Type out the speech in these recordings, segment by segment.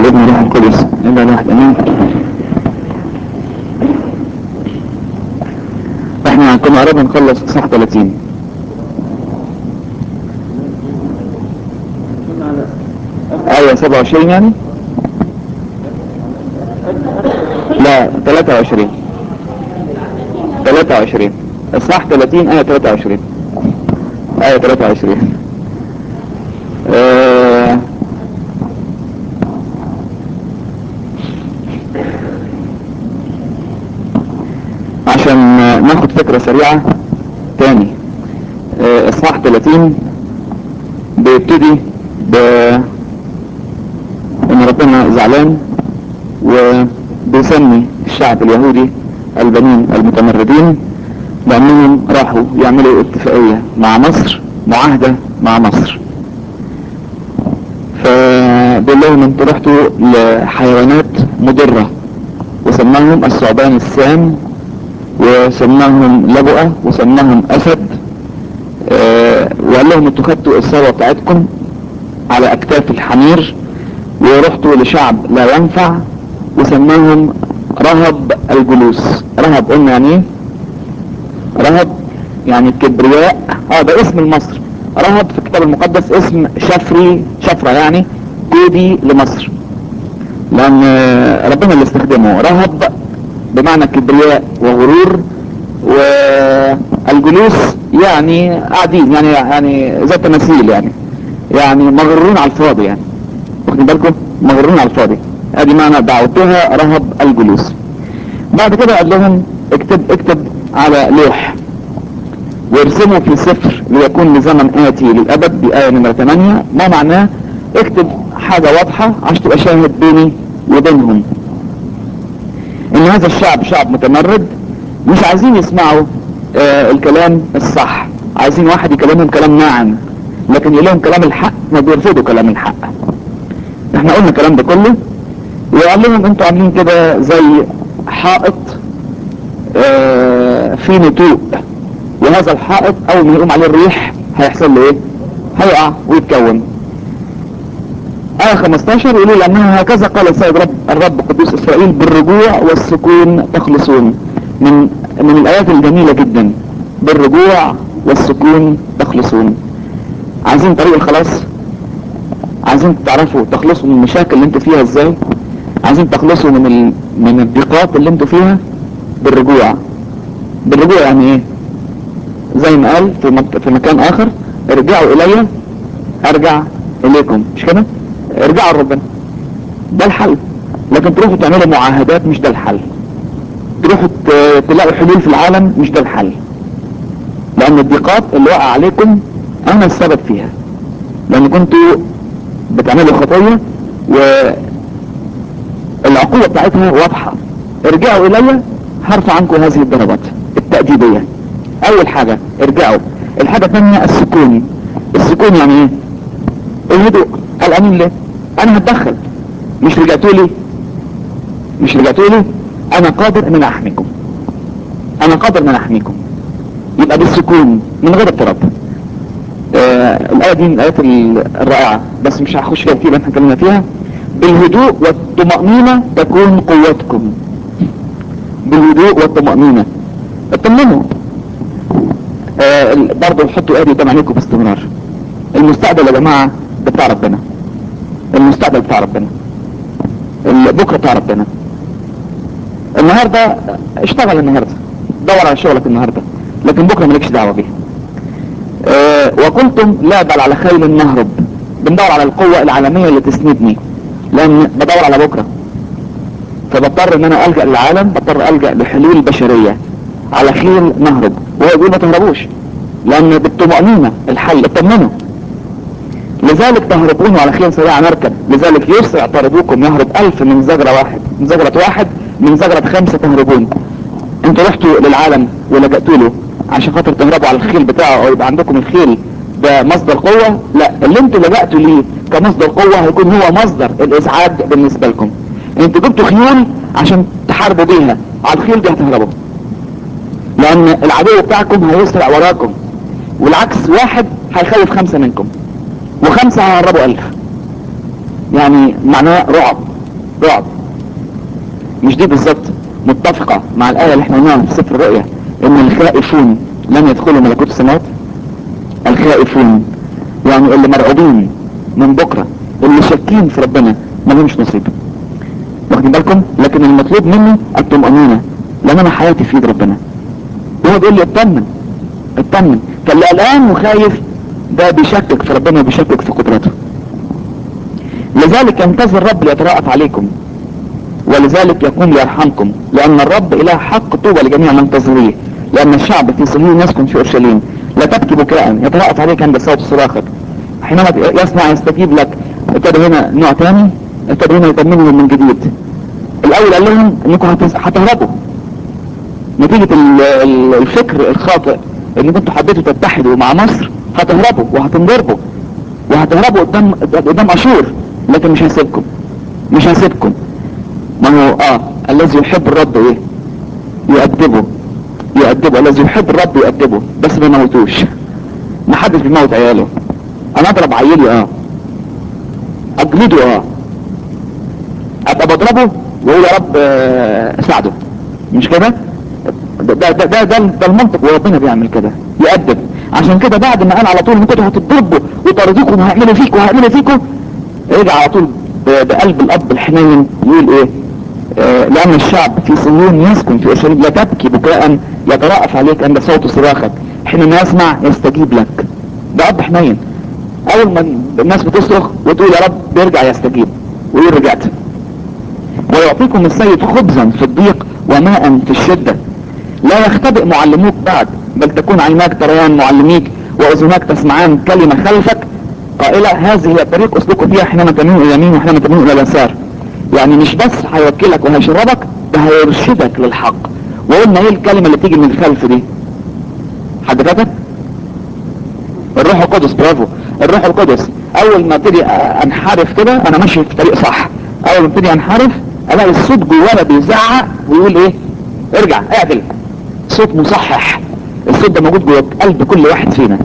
والابن والروح القدس الا الواحد امين. احنا كنا قربنا نخلص صح 30 ايوه 27 يعني لا 23 اصحاح 30 ايه 23 ايه 23 عشان ناخد فكرة سريعة تاني. اصحاح 30 بيبتدي ان ربنا زعلان وبيسمي الشعب اليهودي البنين المتمردين لانهم راحوا يعملوا اتفاقية مع مصر، معاهدة مع مصر، فبيقول لهم انتوا رحتوا لحيوانات مضرة وسماهم الثعبان السام وسماهم لبؤة وسماهم اسد، وقال لهم انتوا خدتوا الثروة بتاعتكم على اكتاف الحمير ورحتوا لشعب لا ينفع وسماهم رهب الجلوس. رهب قلنا يعني ايه؟ رهب يعني الكبرياء، ده اسم المصر. رهب في الكتاب المقدس اسم شفرة يعني جودي لمصر، لان ربنا اللي استخدمه. رهب بمعنى كبرياء وغرور، والجلوس يعني قاعدين يعني زي التماثيل يعني مغرورين على الفاضي، يعني واخدين بالكم؟ مغرورين على الفاضي، ادي معنى دعوتها رهب الجلوس. بعد كده قال لهم اكتب على لوح وارسمه في سفر ليكون لزمن آتي للأبد، دي آية نمرة 8. ما معناه؟ اكتب حاجة واضحة عشان تبقى شاهد بيني وبينهم ان هذا الشعب شعب متمرد، مش عايزين يسمعوا الكلام الصح، عايزين واحد يكلمهم كلام ناعم، لكن يقول لهم كلام الحق ما بيرفضوا كلام الحق. احنا قلنا الكلام ده كله، وقال لهم انتوا عاملين كده زي حائط في نتوء، وهذا الحائط اول ما يقوم عليه الريح هيحصل له ايه؟ هيقع ويتكون. آية 15 يقول لأنه هكذا قال السيد الرب قدوس إسرائيل بالرجوع والسكون تخلصون. من الآيات الجميلة جدا، بالرجوع والسكون تخلصون. عايزين طريق الخلاص؟ عايزين تعرفوا تخلصوا من المشاكل اللي انتوا فيها ازاي؟ عايزين تخلصوا من الضيقات اللي انتوا فيها؟ بالرجوع. بالرجوع يعني ايه؟ زي ما قال في مكان اخر، ارجعوا الي ارجع اليكم، مش كده؟ ارجعوا لربنا، ده الحل. لكن تروحوا تعملوا معاهدات، مش ده الحل. تروحوا تلاقوا حلول في العالم، مش ده الحل. لان الضيقات اللي وقع عليكم انا السبب فيها، لان كنتوا بتعملوا خطية والعقوبة بتاعتها واضحة. ارجعوا الي هرفع عنكم هذه الضربات التأديبية. اول حاجة ارجعوا. الحاجة الثانية السكون. السكون يعني ايه؟ الهدوء. قلقانين ليه؟ انا هتدخل. مش رجعتوا لي انا قادر ان احميكم، انا قادر ان احميكم. يبقى بالسكون من غير اضطراب. الآية دي من الآيات الرائعة، بس مش هخش فيها كتير، احنا اتكلمنا فيها. بالهدوء والطمأنينة تكون قوتكم. بالهدوء والطمأنينة اطمنوا. برضه حطوا آية قدام عينيكم باستمرار. المستقبل يا جماعة ده بتاع ربنا. المستقبل بتاع ربنا، بكرة بتاع ربنا. النهاردة اشتغل، النهاردة دور على شغلك النهاردة، لكن بكرة مالكش دعوة بيه. وقلتم لا بل على خيل نهرب. بندور على القوة العالمية اللي تسندني، لان بدور على بكرة، فبضطر ان انا الجأ للعالم، بضطر الجأ لحلول بشرية. على خيل نهرب، وهو يقول ما تهربوش، لان بالطمأنينة الحل. اطمنوا. لذلك تهربون على خيل سريعة نركب، لذلك يسرع طالبوكم يهرب 1000 من زجرة واحد من زجرة 5 تهربون. انتوا رحتوا للعالم ولجأتوا له عشان خاطر تهربوا على الخيل بتاعه، او يبقى عندكم الخيل ده مصدر قوة. لا، اللي انتوا لجأتوا ليه كمصدر قوة هيكون هو مصدر الازعاج بالنسبة لكم. انتوا جبتوا خيول عشان تحاربوا بيها، على الخيل دي هتهربوا، لان العدو بتاعكم هيسرع وراكم. والعكس، واحد هيخوف 5 منكم، و5 هيهربوا 1000. يعني معناه رعب. رعب. مش دي بالظبط متفقة مع الآية اللي احنا قلناها في سفر الرؤيا ان الخائفون لن يدخلوا ملكوت السماوات؟ الخائفون يعني اللي مرعوبين من بكرة، اللي شاكين في ربنا، ما لهمش نصيب. واخدين بالكم؟ لكن المطلوب مني الطمأنينة، لان انا حياتي في ايد ربنا. وهو بيقول لي اطمن اطمن. فاللي قلقان وخايف ده بيشكك في ربنا وبيشكك في قدرته. لذلك ينتظر الرب ليتراءف عليكم، ولذلك يقوم ليرحمكم، لان الرب اله حق طوبى لجميع منتظريه، لان الشعب في صهيون يسكن في اورشليم. لا تبكي بكاء، يتراءف عليك عند صوت صراخك، حينما يسمع يستجيب لك. ابتدى هنا نوع تاني، ابتدى هنا يطمنهم من جديد. الاول قال لهم انكم هتهربوا نتيجة الفكر الخاطئ انكم انتوا حبيتوا تتحدوا مع مصر، هتهربوا وهتنضربوا وهتهربوا قدام اشور، لكن مش هيسيبكم، مش هيسيبكم. ما هو الذي يحب الرب ايه؟ يؤدبه. الذي يحب الرب يؤدبه، بس ما يموتوش. ما حدش بيموت عياله. انا اضرب عيالي اجلده ابقى بضربه واقول يا رب ساعده، مش كده؟ ده المنطق، وربنا بيعمل كده يؤدب. عشان كده بعد ما قال على طول انكم هتضربوا وطردوكم وهيعملوا فيكم رجع على طول بقلب الاب الحنين يقول ايه؟ لان الشعب في صهيون يسكن في اورشليم. لا تبكي بكاء، يتراءف عليك عند صوت صراخك، حينما يسمع يستجيب لك. ده اب حنين. اول ما الناس بتصرخ وتقول يا رب بيرجع يستجيب ويقول رجعت. ويعطيكم السيد خبزا في الضيق وماء في الشدة. لا يختبئ معلموك بعد، بل تكون عيناك تريان معلميك واذناك تسمعان كلمة خلفك قائلة هذه هي الطريق اسلكوا فيها حينما تميلوا الى اليمين وحينما تميلوا الى اليسار. يعني مش بس هيوكلك وهيشربك، ده هيرشدك للحق. وقلنا ايه الكلمة اللي تيجي من الخلف دي؟ حد فاكر؟ الروح القدس. برافو، الروح القدس. اول ما ابتدي انحرف كده، انا ماشي في طريق صح، اول ما ابتدي انحرف الاقي الصوت جوانا بيزعق ويقول ايه؟ ارجع اعدل. صوت مصحح. الصوت ده موجود جوه قلب كل واحد فينا.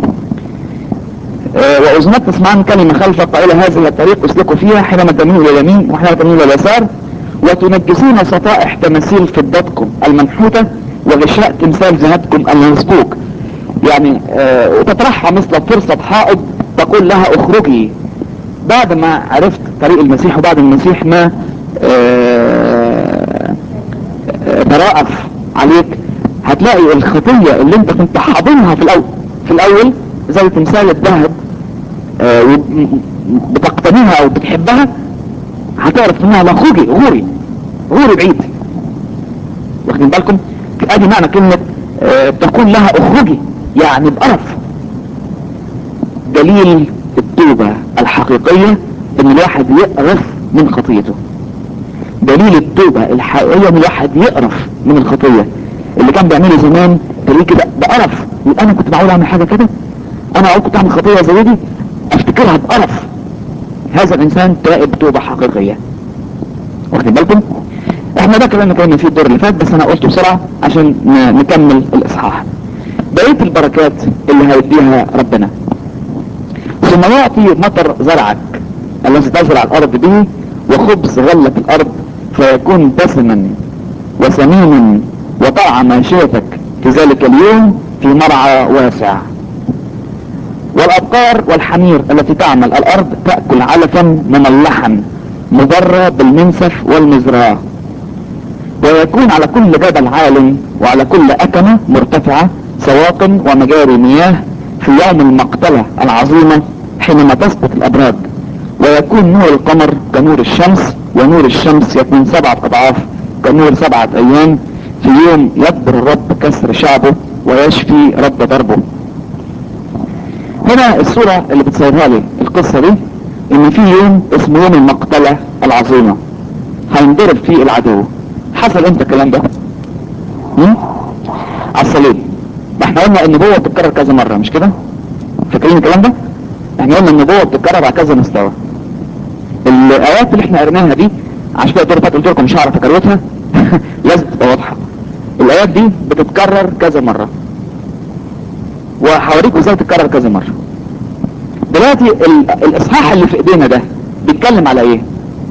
واذنك تسمعان كلمة خلفك قائلة هذه الطريق اسلكوا فيها حينما تميلوا الى اليمين وحينما تميلوا الى اليسار. وتنجسون صفائح تماثيل فضتكم المنحوتة وغشاء تمثال ذهبكم المسبوك. يعني وتطرحها مثل فرصة حائض تقول لها اخرجي. بعد ما عرفت طريق المسيح وبعد المسيح ما تراءف عليك، هتلاقي الخطية اللي انت كنت حاضنها في الاول زي تمثال الذهب بتقتنيها او بتحبها، هتعرف انها لا غوري بعيد. واخدين بالكم؟ ادي معنى كلمة تكون لها اخرجي، يعني بقرف. دليل التوبة الحقيقية ان الواحد يقرف من خطيته. دليل التوبة الحقيقية ان الواحد يقرف من الخطية. اللي كان بيعمله زمان تلاقيه كده بقرف، يبقى انا كنت معقول اعمل حاجة كده؟ انا كنت اعمل خطية زي دي؟ افتكرها بقرف. هذا الانسان تائب توبة حقيقية. واخدين بالكم؟ احنا ده كلام كنا فيه الدور اللي فات، بس انا قلته بسرعة عشان نكمل الاصحاح. بقية البركات اللي هيديها ربنا: ثم يعطي مطر زرعك الذي تزرع الارض به، وخبز غلة الارض فيكون دسما وسمينا، وطعم ماشيتك في ذلك اليوم في مرعى واسع. والابقار والحمير التي تعمل الارض تأكل علفا مملحا مضرى بالمنسف والمزراه. ويكون على كل جبل عال وعلى كل أكمة مرتفعة سواق ومجاري مياه في يوم المقتلة العظيمة حينما تسقط الأبراج. ويكون نور القمر كنور الشمس، ونور الشمس يكون 7 أضعاف كنور 7 أيام في يوم يكبر الرب كسر شعبه ويشفي رب ضربه. هنا الصورة اللي بتصيرها لي القصة دي ان في يوم اسمه يوم المقتلة العظيمة هينضرب فيه العدو. حصل امتى الكلام ده؟ على الصليب. احنا قلنا النبوة بتتكرر كذا مرة، مش كده؟ فاكرين الكلام ده؟ احنا قلنا النبوة بتتكرر على كذا مستوى. الايات اللي احنا قريناها دي عشان كده قلت لكم مش هعرف اكروتها لازم تبقى واضحة. الايات دي بتتكرر كذا مرة، وهوريكم ازاي تتكرر كذا مرة. دلوقتي الاصحاح اللي في ايدينا ده بيتكلم على ايه؟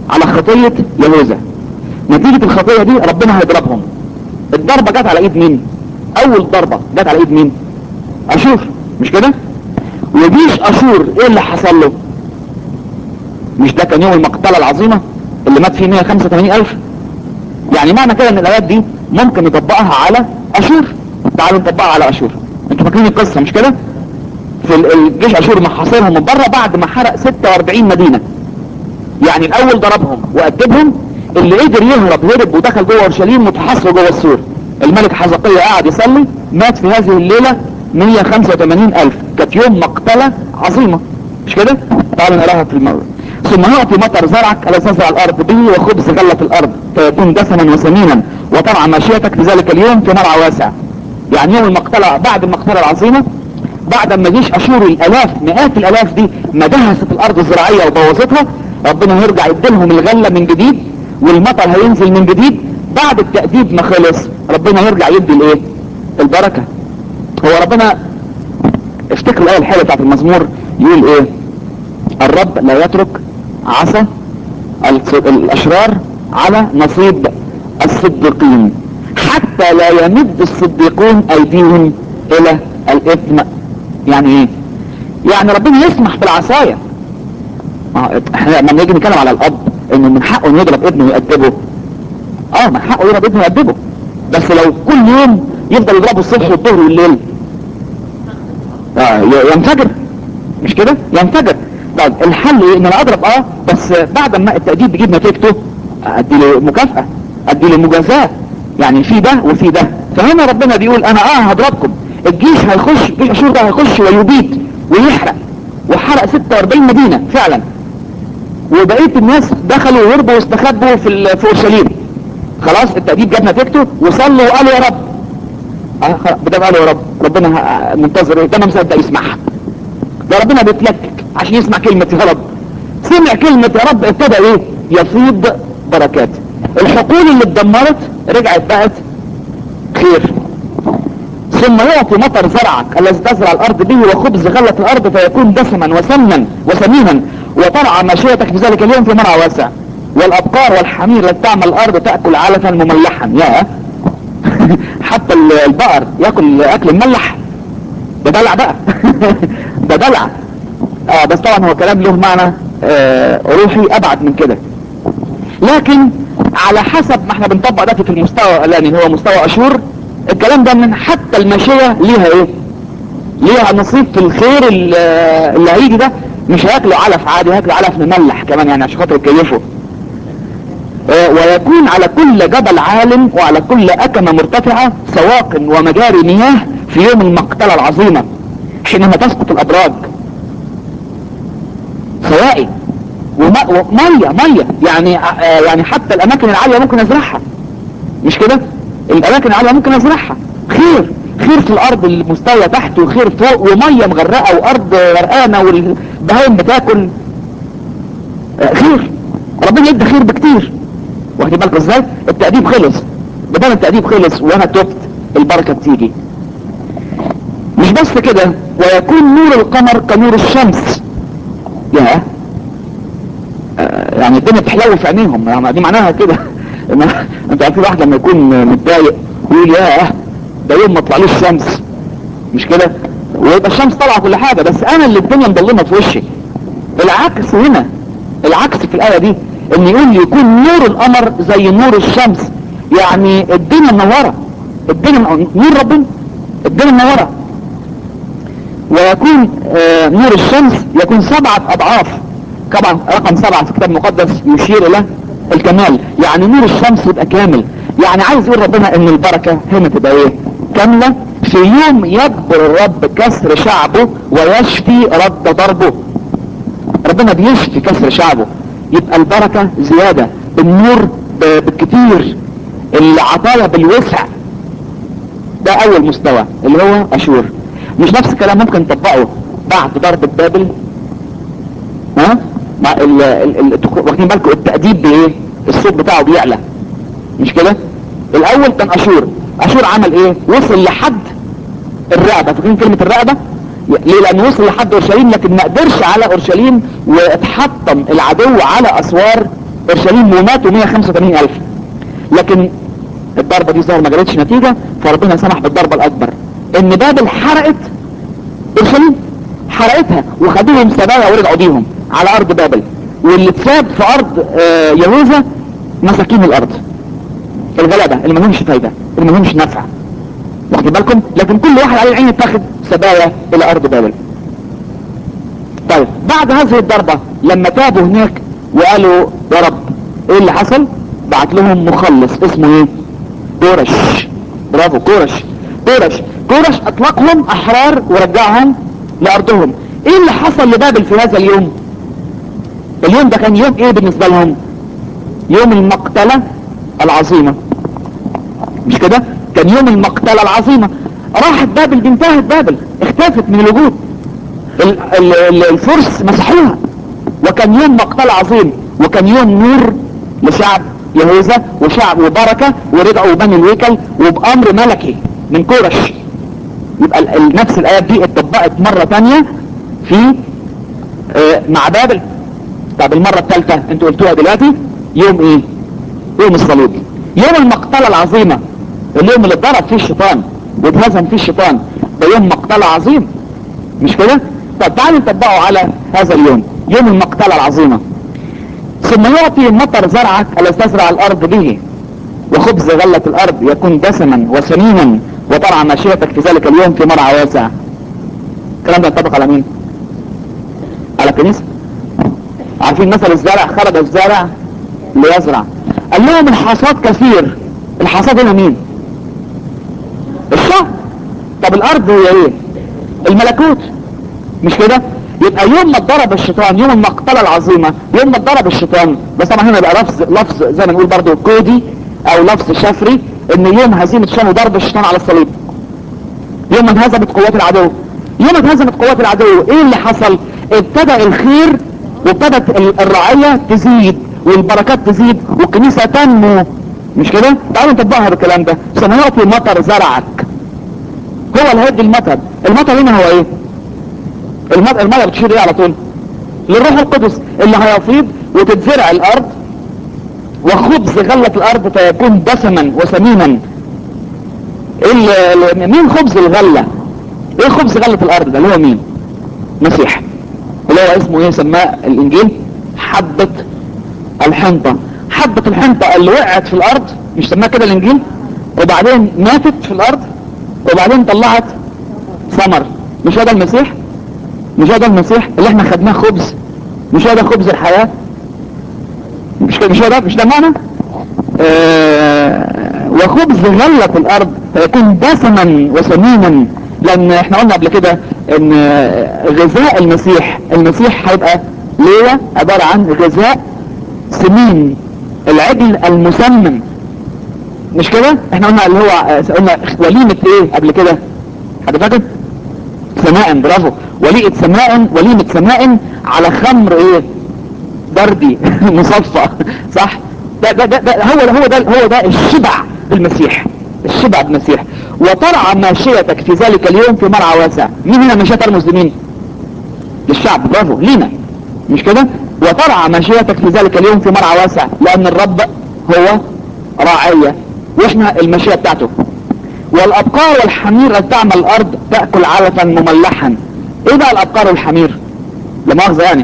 على خطية يهوذا. نتيجة الخطية دي ربنا هيضربهم. الضربة جت على ايد مين؟ اول ضربة جت على ايد مين؟ اشور، مش كده؟ وجيش اشور ايه اللي حصل له؟ مش ده كان يوم المقتلة العظيمة اللي مات فيه 185,000؟ يعني معنى كده ان الايات دي ممكن نطبقها على اشور. تعالوا نطبقها على اشور. انتوا فاكرين القصة مش كده؟ في الجيش اشور محاصرهم من بره بعد ما حرق 46 مدينة. يعني الاول ضربهم وأدبهم، اللي قدر يهرب هرب ودخل جوه اورشليم متحصر جوه السور. الملك حزقية قاعد يصلي، مات في هذه الليلة 185,000. كانت يوم مقتلة عظيمة، مش كده؟ تعالوا نقراها في الموضوع. ثم يأتي مطر زرعك الذي تزرع الارض به وخبز غلة الارض فيكون دسما وسمينا وترعى ماشيتك في ذلك اليوم في مرعى واسع. يعني يوم المقتلة، بعد المقتلة العظيمة، بعد ما جيش اشور الالاف مئات الالاف دي ما دهست الارض الزراعية وبوظتها، ربنا هيرجع يديلهم الغلة من جديد والمطر هينزل من جديد. بعد التأديب ما خلص ربنا يرجع يدي الايه؟ البركة. هو ربنا، افتكر الايه الحلوه بتاعت المزمور، يقول ايه؟ الرب لا يترك عصا الاشرار على نصيب الصديقين حتى لا يمد الصديقون ايديهم الى الاثم. يعني ايه؟ يعني ربنا يسمح بالعصاية. احنا لما نيجي نتكلم على الاب انه من حقه انه يضرب ابنه ويأدبه، من حقه يضرب ابنه ويأدبه، بس لو كل يوم يفضل يضربه الصبح والظهر والليل ينفجر، مش كده؟ ينفجر. طيب الحل ايه؟ ان انا اضرب بس بعد ما التأديب بيجيب نتيجته ادي له مكافأة، ادي له مجازاة. يعني في ده وفي ده. فهنا ربنا بيقول انا هضربكم. الجيش هيخش، جيش اشور ده هيخش ويبيد ويحرق، وحرق 46 مدينة فعلا، وبقية الناس دخلوا وهربوا واستخبوا في اورشليم. خلاص التأديب جاب نتيجته وصلوا وقالوا يا رب. بدأ قالوا يا رب، ربنا منتظر ايه؟ ده ما مصدق يسمعها. ده ربنا بيتلكك عشان يسمع كلمة يا رب. سمع كلمة يا رب ابتدى ايه؟ يفيض بركات. الحقول اللي اتدمرت رجعت بقت خير. ثم يعطي مطر زرعك الذي تزرع الارض به وخبز غلة الارض فيكون دسما وسمينا وترعى ماشيتك في ذلك اليوم في مرعى واسع. والابقار والحمير التي تعمل الارض تأكل علفا مملحا. يا حتى البقر ياكل اكل مملح؟ ده دلع بقى. ده دلع. بس طبعا هو كلام له معنى روحي ابعد من كده. لكن على حسب ما احنا بنطبق ده في المستوى الاولاني هو مستوى اشور، الكلام ده من حتى الماشية ليها ايه؟ ليها نصيب في الخير اللي هيجي ده. مش هياكلوا علف عادي، هياكلوا علف مملح كمان، يعني عشان خاطر يكيفوا. ويكون على كل جبل عال وعلى كل أكمة مرتفعة سواق ومجاري مياه في يوم المقتلة العظيمة حينما تسقط الأبراج. سواقي ومية يعني حتى الأماكن العالية ممكن أزرعها، مش كده؟ الأماكن العالية ممكن أزرعها. خير في الأرض المستوى تحت وخير فوق ومية مغرقة وأرض غرقانة والبهايم بتاكل. خير. ربنا يدي خير بكتير. واخد بالك ازاي؟ التأديب خلص، بدل التأديب خلص وانا تبت البركة بتيجي. مش بس كده، ويكون نور القمر كنور الشمس. يا يعني الدنيا بتحلو في عينيهم، يعني دي معناها كده. انت عارف الواحد لما يكون متضايق يقول ياه ده يوم ما طلعليش الشمس، مش كده؟ ويبقى الشمس طالعه كل حاجه بس انا اللي الدنيا مضلمه في وشي. العكس هنا، العكس في الآية دي ان يقول يكون نور القمر زي نور الشمس. يعني الدنيا منورة، الدنيا نور ربنا، الدنيا منورة. ويكون نور الشمس يكون 7 أضعاف. طبعا رقم 7 في الكتاب المقدس يشير الى الكمال. يعني نور الشمس يبقى كامل. يعني عايز يقول ربنا ان البركة هنا تبقى ايه؟ كاملة. في يوم يجبر الرب كسر شعبه ويشفي رد ضربه. ربنا بيشفي كسر شعبه، يبقى البركة زيادة، النور بالكتير، العطايا بالوسع. ده اول مستوى اللي هو اشور. مش نفس الكلام ممكن نطبقه بعد ضربة بابل؟ واخدين بالكم التأديب بايه؟ الصوت بتاعه بيعلى، مش كده؟ الاول كان اشور عمل ايه؟ وصل لحد الرقبة. فاكرين كلمة الرقبة؟ ليه؟ لانه وصل لحد اورشليم لكن ما قدرش على اورشليم، واتحطم العدو على اسوار اورشليم وماتوا 185,000. لكن الضربة دي ظهر ما جابتش نتيجة، فربنا سمح بالضربة الاكبر، ان بابل حرقت اورشليم، حرقتها وخدوهم سبايا ورجعوا بيهم على ارض بابل، واللي اتساب في ارض يهوذا مساكين الارض، الغلبة اللي ما لهمش فايدة، اللي ما لهمش نفع، واخد بالكم؟ لكن كل واحد على العين اتاخد سبايا الى ارض بابل. طيب بعد هذه الضربة لما تابوا هناك وقالوا يا رب ايه اللي حصل؟ بعت لهم مخلص اسمه ايه؟ كورش. برافو، كورش اطلقهم احرار ورجعهم لارضهم. ايه اللي حصل لبابل في هذا اليوم؟ اليوم ده كان يوم ايه بالنسبة لهم؟ يوم المقتلة العظيمة، مش كده؟ كان يوم المقتلة العظيمة. راحت بابل، انتهت بابل، اختفت من الوجود، الفرس مسحوها، وكان يوم مقتل عظيم، وكان يوم نور لشعب يهوذا وشعب وبركة، ورجعوا بني الهيكل وبأمر ملكي من كورش. يبقى نفس الآيات دي اتطبقت مرة تانية في مع بابل. طب المرة الثالثة انتوا قلتوها دلوقتي، يوم ايه؟ يوم الصليب، يوم المقتلة العظيمة، اليوم اللي اتضرب فيه الشيطان واتهزم فيه الشيطان، ده يوم مقتلة عظيم، مش كده؟ طب تعالوا نطبقه على هذا اليوم، يوم المقتلة العظيمة. ثم يعطي مطر زرعك الذي تزرع الارض به، وخبز غلة الارض يكون دسما وسمينا، وترعى ماشيتك في ذلك اليوم في مرعى واسع. الكلام ده ينطبق على مين؟ على الكنيسة. عارفين مثل الزارع خرج الزارع ليزرع، قال لهم الحصاد كثير. الحصاد هنا مين؟ الشعب. طب الارض هي ايه؟ الملكوت، مش كده؟ يبقى يوم ما اتضرب الشيطان، يوم المقتلة العظيمة، يوم ما اتضرب الشيطان، بس طبعا هنا بقى لفظ زي ما نقول برضو كودي او لفظ شفري، ان يوم هزيمة الشيطان وضرب الشيطان على الصليب، يوم ما انهزمت قوات العدو. يوم ما انهزمت قوات العدو ايه اللي حصل؟ ابتدأ الخير، وابتدت الرعية تزيد والبركات تزيد والكنيسة تنمو، مش كده؟ تعالوا نطبقها بالكلام ده. سنعطي مطر زرعك، هو اللي هيدي المطر. المطر هنا هو ايه؟ المطر بتشير ايه على طول؟ للروح القدس اللي هيفيض وتتزرع الارض، وخبز غلة الارض فيكون دسما وسمينا. مين خبز الغلة؟ ايه خبز غلة الارض ده؟ اللي هو مين؟ مسيح، اللي هو اسمه ايه؟ سماه الانجيل حبة الحنطة. حبة الحنطة اللي وقعت في الارض، مش سماه كده الانجيل؟ وبعدين ماتت في الارض وبعدين طلعت ثمر. مش هذا المسيح؟ مش هذا المسيح اللي احنا خدناه خبز؟ مش هذا خبز الحياة؟ مش هذا، مش ده معنى؟ وخبز غلة الارض فيكون دسما وسمينا. لان احنا قلنا قبل كده ان غذاء المسيح هيبقى ليه عبارة عن غذاء سمين، العجل المسمن، مش كده؟ احنا قلنا اللي هو قلنا وليمة ايه قبل كده؟ حد فاكر؟ سماء، برافو، وليمة سماء على خمر ايه؟ بردي مصفى، صح؟ ده هو ده الشبع بالمسيح، الشبع بالمسيح. وترعى ماشيتك في ذلك اليوم في مرعى واسع. مين هنا ماشية ترمز لمين؟ للشعب، برافو، لينا، مش كده؟ وترعى ماشيتك في ذلك اليوم في مرعى واسع، لان الرب هو راعية واحنا الماشية بتاعته. والابقار والحمير التي تعمل الارض تأكل علفا مملحا. ايه بقى الابقار والحمير؟ لا مؤاخذة يعني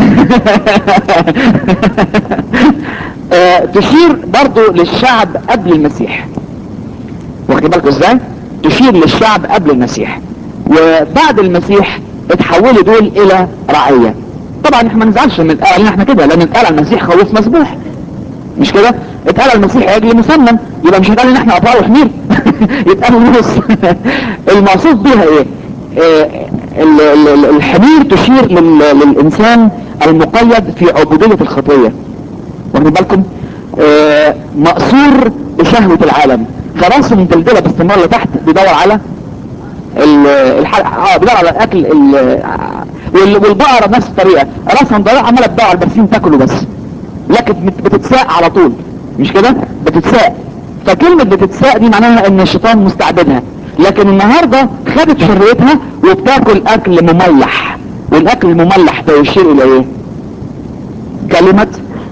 تشير برضو للشعب قبل المسيح، واخد بالكم ازاي؟ تشير للشعب قبل المسيح، وبعد المسيح اتحولوا دول الى رعية. طبعا احنا ما نزعلش من اتقال احنا كده، لان اتقال على المسيح خوف مسبوح، مش كده؟ اتقال على المسيح عجل مسمن، يبقى مش هيتقال ان احنا ابقار وحمير يتقال النص المقصود بيها ايه؟ الحمير تشير للانسان المقيد في عبودية الخطية، واخدين بالكم؟ مأسور بشهوة العالم، فراسه مدلدلة باستمرار لتحت، بيدور على بيدور على الاكل والبقرة بنفس الطريقة، راسها مدلدلة عمالة تدور على البرسيم تاكله بس، لكن بتتساق على طول، مش كده؟ بتتساق. فكلمة بتتساق دي معناها ان الشيطان مستعبدها، لكن النهاردة خدت حريتها وبتاكل اكل مملح. والاكل المملح ده يشير الى ايه؟ كلمة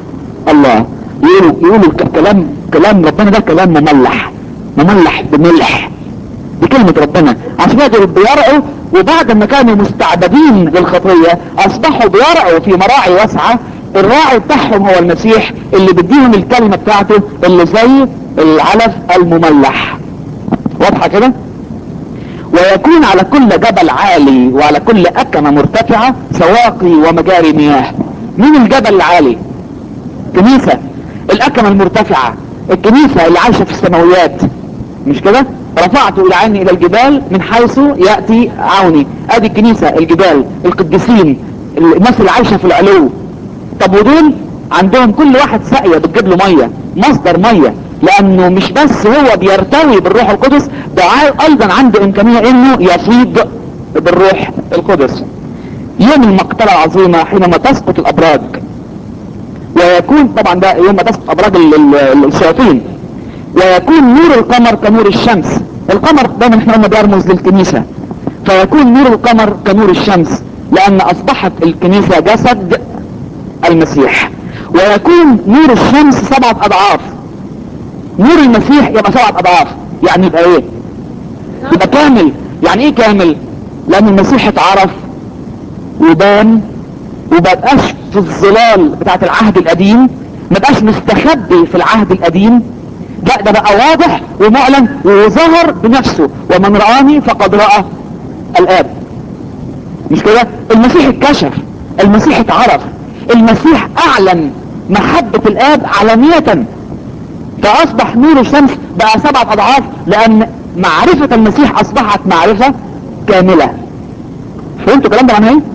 الله. يقولوا كلام ربنا ده كلام مملح بملح، دي كلمة ربنا. عشان كده بيرعوا، وبعد ما كانوا مستعبدين للخطية اصبحوا بيرعوا في مراعي واسعة. الراعي بتاعهم هو المسيح اللي بيديهم الكلمة بتاعته اللي زي العلف المملح. واضحة كده؟ ويكون على كل جبل عالي وعلى كل أكمة مرتفعة سواقي ومجاري مياه. مين الجبل العالي؟ كنيسة. الأكمة المرتفعة الكنيسة اللي عايشة في السماويات، مش كده؟ رفعت الى عيني الى الجبال من حيث يأتي عوني. ادي الكنيسة، الجبال، القديسين، الناس اللي عايشة في العلو. طب ودول عندهم كل واحد ساقية بتجيب له مية، مصدر مية، لانه مش بس هو بيرتوي بالروح القدس، ده ايضا عنده امكانية انه يفيض بالروح القدس. يوم المقتلة العظيمة حينما تسقط الابراج، ويكون طبعا ده يوم ما تسقط ابراج الشياطين، ويكون نور القمر كنور الشمس. القمر دايما احنا قلنا بيرمز للكنيسة، فيكون نور القمر كنور الشمس لان اصبحت الكنيسة جسد المسيح. ويكون نور الشمس 7 اضعاف، نور المسيح يبقى 7 اضعاف. يعني يبقى ايه؟ يبقى كامل. يعني ايه كامل؟ لان المسيح اتعرف وبان، ومبقاش في الظلال بتاعت العهد القديم، مبقاش مستخبي في العهد القديم، لا ده بقى واضح ومعلن وظهر بنفسه. ومن رآني فقد رأى الآب. مش كده؟ المسيح اتكشف، المسيح اتعرف، المسيح اعلن محبة الآب علانية، فاصبح نور الشمس بقى 7 اضعاف، لان معرفة المسيح اصبحت معرفة كاملة. فهمتوا الكلام ده معناه ايه؟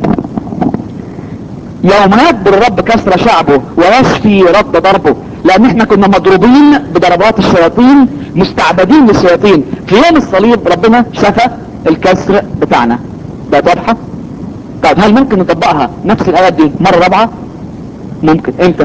يوم يكبر الرب كسر شعبه ويشفي رد ضربه، لان احنا كنا مضروبين بضربات الشياطين، مستعبدين للشياطين. في يوم الصليب ربنا شفى الكسر بتاعنا. بقت واضحة؟ طيب هل ممكن نطبقها نفس الايات دي مرة رابعة؟ ممكن. امتى؟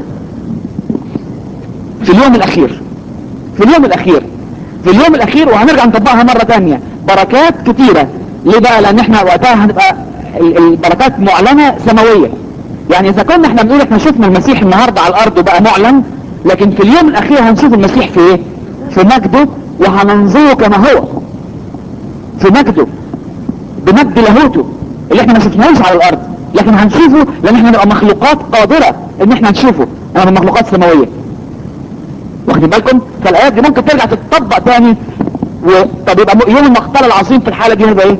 في اليوم الاخير. في اليوم الاخير، في اليوم الاخير، وهنرجع نطبقها مرة تانية. بركات كتيرة. ليه بقى؟ لان احنا وقتها هنبقى البركات معلنة سماوية. يعني اذا كنا احنا بنقول احنا شفنا المسيح النهاردة على الارض وبقى معلن، لكن في اليوم الاخير هنشوف المسيح في ايه؟ في مجده، وهننظره كما هو في مجده، بمجد لاهوته اللي احنا ما شفناهوش على الارض، لكن هنشوفه لان احنا نبقى مخلوقات قادرة ان احنا نشوفه. انا من مخلوقات سماوية. واخدين بالكم؟ فالايات دي ممكن ترجع تتطبق تاني. طب يبقى يوم المقتل العظيم في الحالة دي هيبقى ايه؟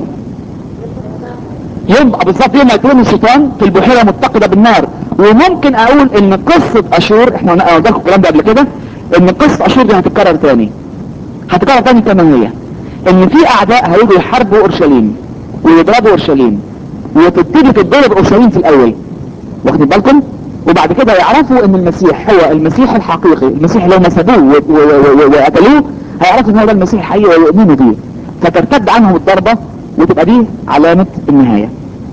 يوم بالظبط يوم ما يكون الشيطان في البحيرة متقدة بالنار. وممكن اقول ان قصة اشور، احنا قلنا لكم الكلام ده قبل كده، ان قصة اشور دي هتتكرر تاني. هتتكرر تاني كما هي، ان في اعداء هيجوا يحاربوا اورشليم ويضربوا اورشليم، وتبتدي تتضرب اورشليم في الاول. واخدين بالكم؟ وبعد كده يعرفوا ان المسيح هو المسيح الحقيقي، المسيح اللي هم سابوه وقتلوه، هيعرفوا ان هو ده المسيح الحقيقي ويؤمنوا بيه، فترتد عنهم الضربة، وتبقى دي علامة النهاية.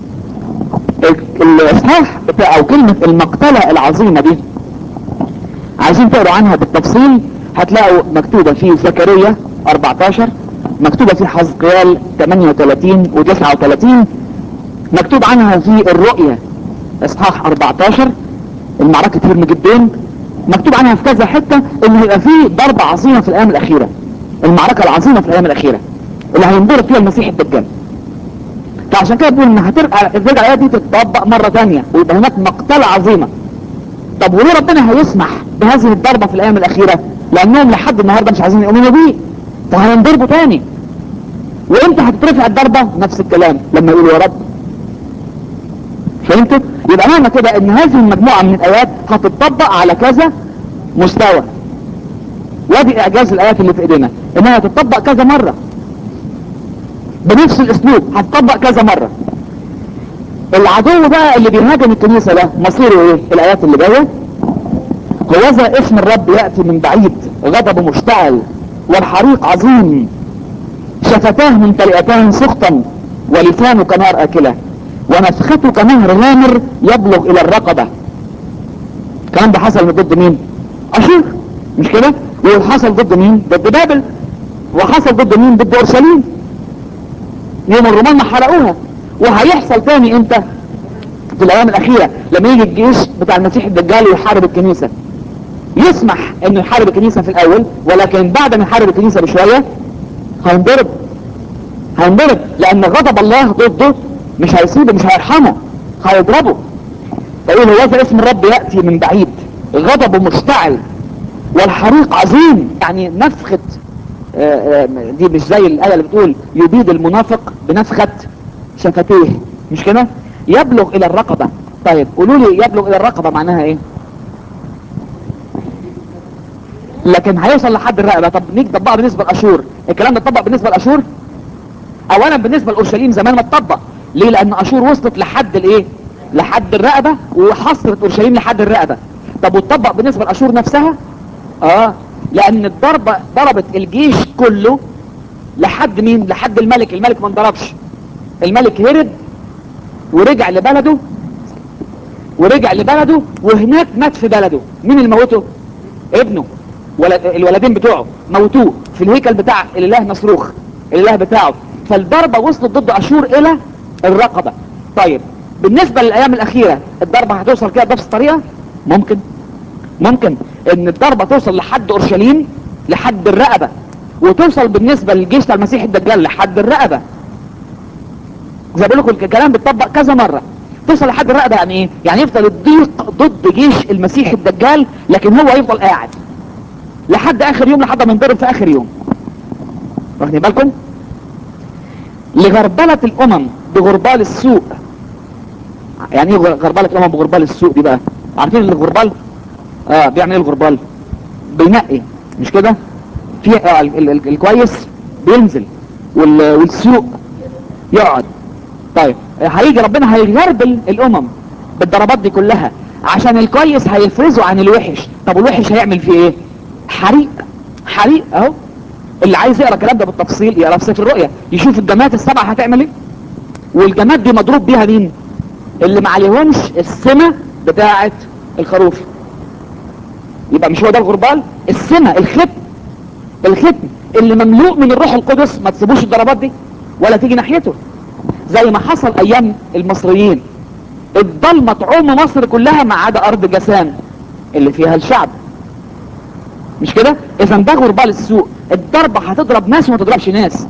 الاصحاح بتاع او كلمة المقتلة العظيمة دي عايزين تقروا عنها بالتفصيل، هتلاقوا مكتوبة في زكريا 14، مكتوبة في حزقيال 38 و39، مكتوب عنها في الرؤية اصحاح 14 المعركة هرمجدين، مكتوب عنها في كذا حتة ان هيبقى في ضربة عظيمة في الايام الاخيرة، المعركة العظيمة في الايام الاخيرة اللي هينضرب فيها المسيح الدجال. فعشان كده بقول ان هترجع الايات دي تتطبق مرة تانية ويبقى هناك مقتلة عظيمة. طب وليه ربنا هيسمح بهذه الضربة في الايام الاخيرة؟ لانهم لحد النهاردة مش عايزين يؤمنوا بيه، فهينضربوا تاني. وامتى هتترفع الضربة؟ نفس الكلام لما يقولوا يا رب. فهمتوا؟ يبقى معنى كده ان هذه المجموعة من الايات هتتطبق على كذا مستوى. وادي اعجاز الايات اللي في ايدينا، انها هتتطبق كذا مرة بنفس الاسلوب، هتطبق كذا مرة. العدو بقى اللي بيهاجم الكنيسة ده مصيره ايه؟ الايات اللي جاية: هوذا اسم الرب يأتي من بعيد، غضبه مشتعل والحريق عظيم، شفتاه ممتلئتان سخطا ولسانه كنار اكله، ونفخته كنهر غامر يبلغ الى الرقبة. الكلام ده حصل ضد مين؟ اشور، مش كده؟ وحصل ضد مين؟ ضد بابل. وحصل ضد مين؟ ضد اورشليم يوم الرومان ما حرقوها. وهيحصل تاني امتى؟ في الايام الاخيرة لما يجي الجيش بتاع المسيح الدجال ويحارب الكنيسة. يسمح انه يحارب الكنيسة في الاول، ولكن بعد ما يحارب الكنيسة بشوية هينضرب. هينضرب لان غضب الله ضده، مش هيسيبه، مش هيرحمه، هيضربه. فيقول هو اسم الرب يأتي من بعيد، غضبه مشتعل والحريق عظيم. يعني نفخة، دي مش زي الآية اللي بتقول يبيد المنافق بنفخة شفتيه، مش كده؟ يبلغ الى الرقبة. طيب قولوا لي يبلغ الى الرقبة معناها ايه؟ لكن هيوصل لحد الرقبة. طب نيجي نطبقها بالنسبة لأشور. الكلام ده اتطبق بالنسبة لأشور؟ اولا بالنسبة لأورشليم زمان ما اتطبق. ليه؟ لان أشور وصلت لحد الايه؟ لحد الرقبة، وحصرت أورشليم لحد الرقبة. طب واتطبق بالنسبة لأشور نفسها؟ لان الضربة ضربت الجيش كله لحد مين؟ لحد الملك. الملك ما انضربش، الملك هرب ورجع لبلده، وهناك مات في بلده. مين اللي موته؟ ابنه. الولدين بتوعه موتوه في الهيكل بتاع الاله مصروخ، الاله بتاعه. فالضربة وصلت ضد اشور الى الرقبة. طيب بالنسبة للايام الاخيرة الضربة هتوصل كده بنفس الطريقة؟ ممكن ان الضربة توصل لحد اورشليم لحد الرقبة، وتوصل بالنسبة للجيش بتاع المسيح الدجال لحد الرقبة. زي بقول لكم الكلام بيتطبق كذا مرة. توصل لحد الرقبة يعني ايه؟ يعني يفضل الضيق ضد جيش المسيح الدجال، لكن هو يفضل قاعد لحد اخر يوم، لحد ما ينضرب في اخر يوم. واخدين بالكم؟ لغربلة الامم بغربال السوء. يعني ايه غربلة الامم بغربال السوء دي بقى؟ عارفين الغربال؟ بيعمل ايه الغربال؟ بينقي، مش كده؟ في الكويس بينزل والسوء يقعد. طيب هيجي ربنا هيغربل الامم بالضربات دي كلها، عشان الكويس هيفرزه عن الوحش. طب الوحش هيعمل فيه ايه؟ حريق اهو. اللي عايز يقرا الكلام ده بالتفصيل يقرا في سفر الرؤيا، يشوف الجماعات السبعه هتعمل ايه. والجماعات دي مضروب بيها مين؟ اللي ما عليهمش السمه بتاعه الخروف. يبقى مش هو ده الغربال؟ السمه، الختم اللي مملوء من الروح القدس. ما تسيبوش الضربات دي ولا تيجي ناحيته، زي ما حصل ايام المصريين. الضلمه تعوم مصر كلها ما عدا ارض جسان اللي فيها الشعب، مش كده؟ اذا ده غربال السوء. الضربه هتضرب ناس وما تضربش ناس.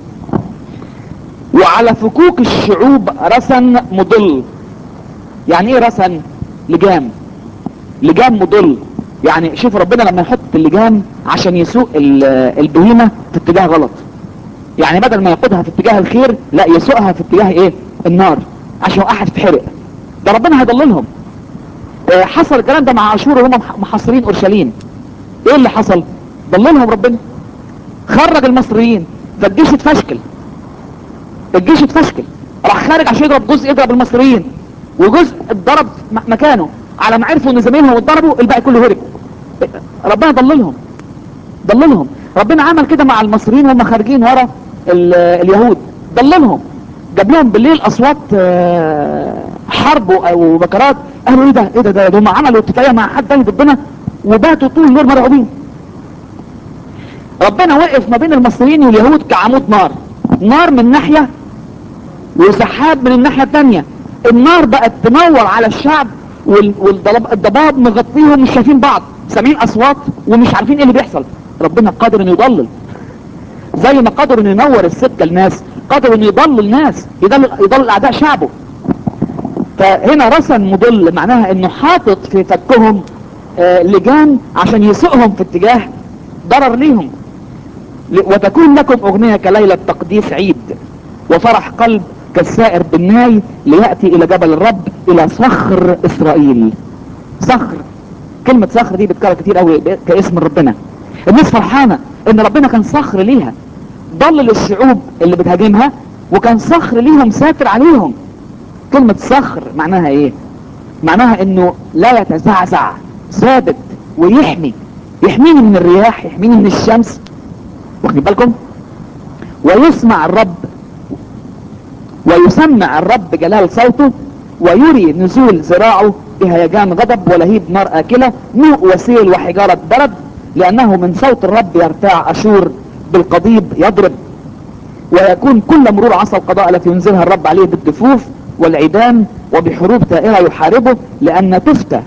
وعلى فكوك الشعوب رسن مضل. يعني ايه رسن؟ لجام مضل. يعني شوف ربنا لما يحط اللجام عشان يسوق البهيمه في اتجاه غلط، يعني بدل ما يقودها في اتجاه الخير لا يسوقها في اتجاه ايه؟ النار، عشان واحد تتحرق. ده ربنا هيضللهم. حصل الكلام ده مع اشور وهم محاصرين اورشليم. ايه اللي حصل؟ ضللهم ربنا، خرج المصريين، فالجيش اتفشكل. راح خارج عشان يضرب جزء، يضرب المصريين، وجزء اتضرب مكانه. على ما عرفوا ان زمايلهم اتضربوا الباقي كله هرب. ربنا ضللهم. ربنا عمل كده مع المصريين وهم خارجين ورا اليهود، ضللهم. جاب لهم بالليل اصوات حرب او بكرات. قالوا ايه ده هم عملوا اتفاقيه مع حد تاني ضدنا، وباتوا طول النور مرعوبين. ربنا وقف ما بين المصريين واليهود كعمود نار من ناحيه وسحاب من الناحيه الثانيه. النار بقت تنور على الشعب، والضباب مغطيهم، مش شايفين بعض، سامعين اصوات ومش عارفين ايه اللي بيحصل. ربنا قادر انه يضلل، زي ما قادر انه ينور السكه الناس، قادر انه يضلل الناس، يضلل اعداء شعبه. فهنا رسن مضل معناها انه حاطط في فكهم لجان عشان يسوقهم في اتجاه ضرر ليهم. وتكون لكم اغنية كليلة تقديس عيد، وفرح قلب كالسائر بالناي، ليأتي الى جبل الرب، الى صخر اسرائيل. صخر، كلمة صخر دي بتكرر كتير قوي كاسم ربنا. الناس فرحانة ان ربنا كان صخر ليها، ضلل الشعوب اللي بتهاجمها، وكان صخر ليهم ساتر عليهم. كلمة صخر معناها ايه؟ معناها انه لا يتزعزع، ثابت يحميني من الرياح، يحميني من الشمس. واخدين بالكم؟ ويسمع الرب جلال صوته، ويري نزول ذراعه بهيجان غضب ولهيب نار آكلة، نوء وسيل وحجارة برد، لأنه من صوت الرب يرتاع أشور، بالقضيب يضرب. ويكون كل مرور عصا القضاء التي ينزلها الرب عليه بالدفوف والعيدان، وبحروب ثائرة يحاربه، لأن تفتى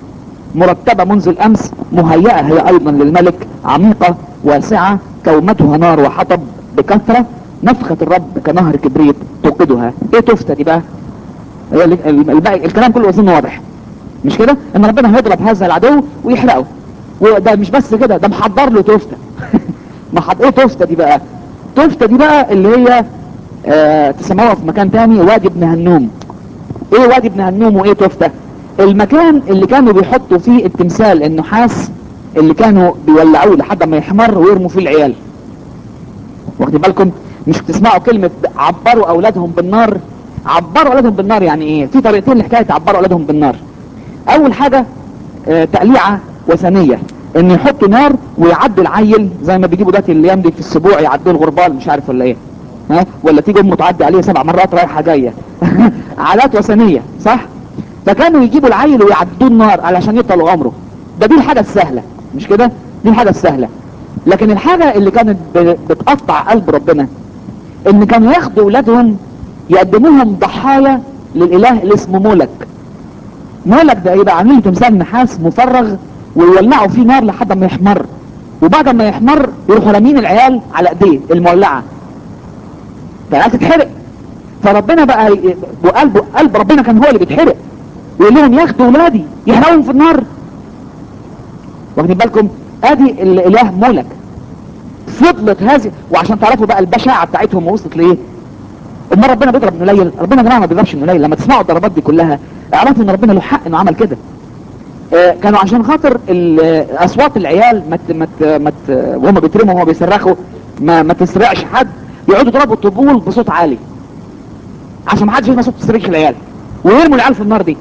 مرتبة منذ الامس، مهيئة هي ايضا للملك، عميقة واسعة، كومتها نار وحطب بكثرة، نفخة الرب كنهر كبريت توقدها. ايه تفتة دي بقى؟ الباقي الكلام كله اظن واضح، مش كده؟ ان ربنا هيضرب هذا العدو ويحرقه. وده مش بس كده، ده محضر له تفتة. ايه تفتة دي بقى؟ تفتة دي بقى اللي هي تسموها في مكان تاني وادي ابن هنوم. ايه وادي ابن هنوم وايه تفتة؟ المكان اللي كانوا بيحطوا فيه التمثال النحاس اللي كانوا بيولعوه لحد ما يحمر ويرموا فيه العيال. واخدين بالكم؟ مش بتسمعوا كلمة عبروا اولادهم بالنار؟ عبروا اولادهم بالنار يعني ايه؟ في طريقتين لحكاية عبروا اولادهم بالنار. اول حاجة تقليعة وثنية، ان يحطوا نار ويعدوا العيل زي ما بيجيبوا دلوقتي الايام دي في السبوع يعدوا الغربال، مش عارف ولا ايه، ها؟ ولا تيجي امه تعدي عليه 7 مرات رايحة جاية. عادات وثنية، صح؟ فكانوا يجيبوا العيل ويعدوا النار علشان يطلعوا عمره. دي الحاجة السهلة، مش كده؟ دي الحاجة السهلة. لكن الحاجة اللي كانت بتقطع قلب ربنا ان كانوا ياخدوا اولادهم يقدموهم ضحايا للاله اللي اسمه مولك. مولك ده يبقى عاملين تمثال نحاس مفرغ ويولعوا فيه نار لحد ما يحمر، وبعد ما يحمر يروحوا رامين العيال على ايديه المولعة فالعيال تتحرق. فربنا بقى قلب ربنا كان هو اللي بيتحرق، ويقول لهم ياخدوا ولادي يحرقوهم في النار. واخدين بالكم؟ ادي الاله مولك. فضلت هذه، وعشان تعرفوا بقى البشاعة بتاعتهم وصلت لايه. امال ربنا بيضرب من قليل؟ ربنا يا جماعه ما بيضربش من قليل. لما تسمعوا الضربات دي كلها اعرفوا ان ربنا له حق انه عمل كده. كانوا عشان خاطر اصوات العيال وهم بيترموا وهم بيصرخوا ما تسرقش حد، يقعدوا يضربوا الطبول بصوت عالي عشان ما حدش يسمع صوت تسريش العيال، ويرموا العيال في النار دي.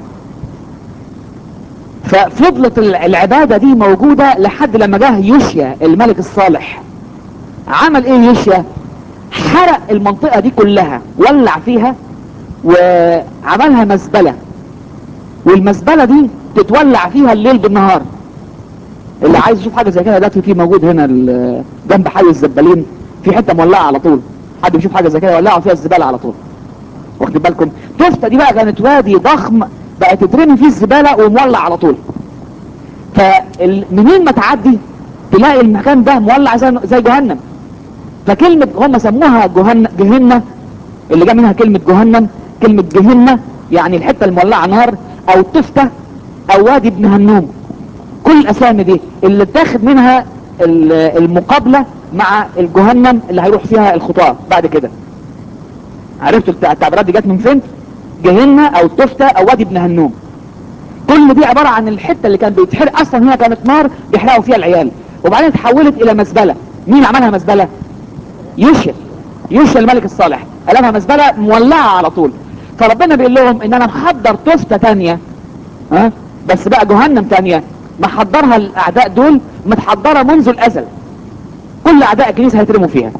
ففضلت العبادة دي موجودة لحد لما جه يوشيا الملك الصالح. عمل ايه يوشيا؟ حرق المنطقة دي كلها، ولع فيها وعملها مزبلة، والمزبلة دي تتولع فيها الليل بالنهار. اللي عايز يشوف حاجة زي كده ده في موجود هنا جنب حي الزبالين في حتة مولعة على طول، حد بيشوف حاجة زي كده يولعوا فيها الزبالة على طول. واخد بالكم؟ تفتة دي بقى كانت وادي ضخم بقى تترمي فيه الزبالة ومولع على طول. فمنين ما تعدي تلاقي المكان ده مولع زي جهنم. فكلمة هم سموها جهنة، اللي جاء منها كلمة جهنم. كلمة جهنة يعني الحتة المولعة نار، او تفتة، او وادي ابن هنوم. كل الاسامي دي اللي تاخد منها المقابلة مع الجهنم اللي هيروح فيها الخطاة بعد كده. عرفتوا التعبيرات دي جت من فين؟ جهنة او تفتة او وادي ابن هنوم. كل دي عبارة عن الحتة اللي كان بيتحرق اصلا، هي كانت نار بيحرقوا فيها العيال، وبعدين اتحولت الى مزبلة. مين عملها مزبلة؟ يوشيا الملك الصالح قلبها مزبلة مولعة على طول. فربنا بيقول لهم ان انا محضر تفتة تانية، ها؟ بس بقى جهنم تانية محضرها الاعداء دول، متحضرة منذ الازل. كل اعداء الكنيسة هيترموا فيها.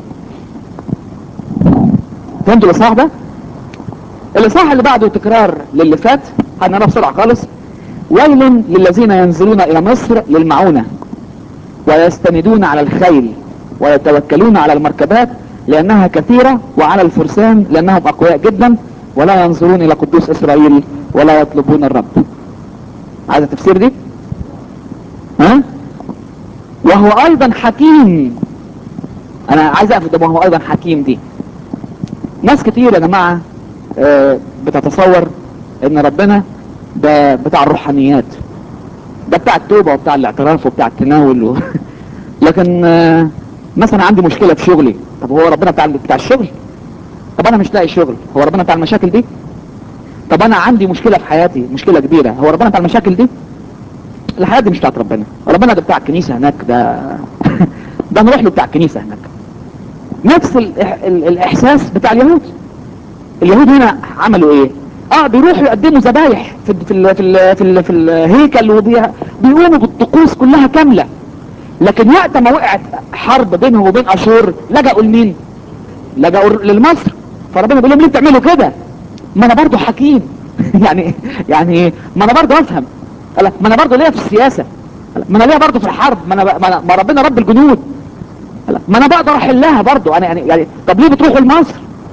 فهمتوا الاصحاح ده؟ الاصحاح اللي بعده تكرار للي فات، هنقرا بسرعة خالص. ويل للذين ينزلون الى مصر للمعونة ويستندون على الخيل ويتوكلون على المركبات لانها كثيرة، وعلى الفرسان لانهم اقوياء جدا، ولا ينظرون الى قدوس اسرائيل ولا يطلبون الرب. عايز التفسير دي؟ ها؟ وهو ايضا حكيم. انا عايز اقف ده وهو ايضا حكيم دي. ناس كتير يا جماعة بتتصور ان ربنا ده بتاع الروحانيات، ده بتاع التوبة وبتاع الاعتراف وبتاع التناول لكن مثلا عندي مشكلة في شغلي، طب هو ربنا بتاع الشغل؟ طب انا مش لاقي شغل، هو ربنا بتاع المشاكل دي؟ طب انا عندي مشكلة في حياتي، مشكلة كبيرة، هو ربنا بتاع المشاكل دي؟ الحياة دي مش بتاعت ربنا. ربنا ده بتاع الكنيسة هناك، ده ده نروح له بتاع الكنيسة هناك. نفس الاحساس بتاع اليهود. اليهود هنا عملوا ايه؟ بيروحوا يقدموا ذبايح في الهيكل، وبيقوموا بالطقوس كلها كاملة. لكن وقت ما وقعت حرب بينهم وبين اشور لجأوا لمين؟ لجأوا للمصر. فربنا بيقول لهم ليه بتعملوا كده؟ ما انا برضو حكيم. يعني ما انا برضو افهم. ما انا برضو ليا في السياسة، ما انا ليا برضو في الحرب، ما ربنا رب الجنود، ما انا بقدر احلها برضو. انا يعني طب ليه بتروحوا لمصر؟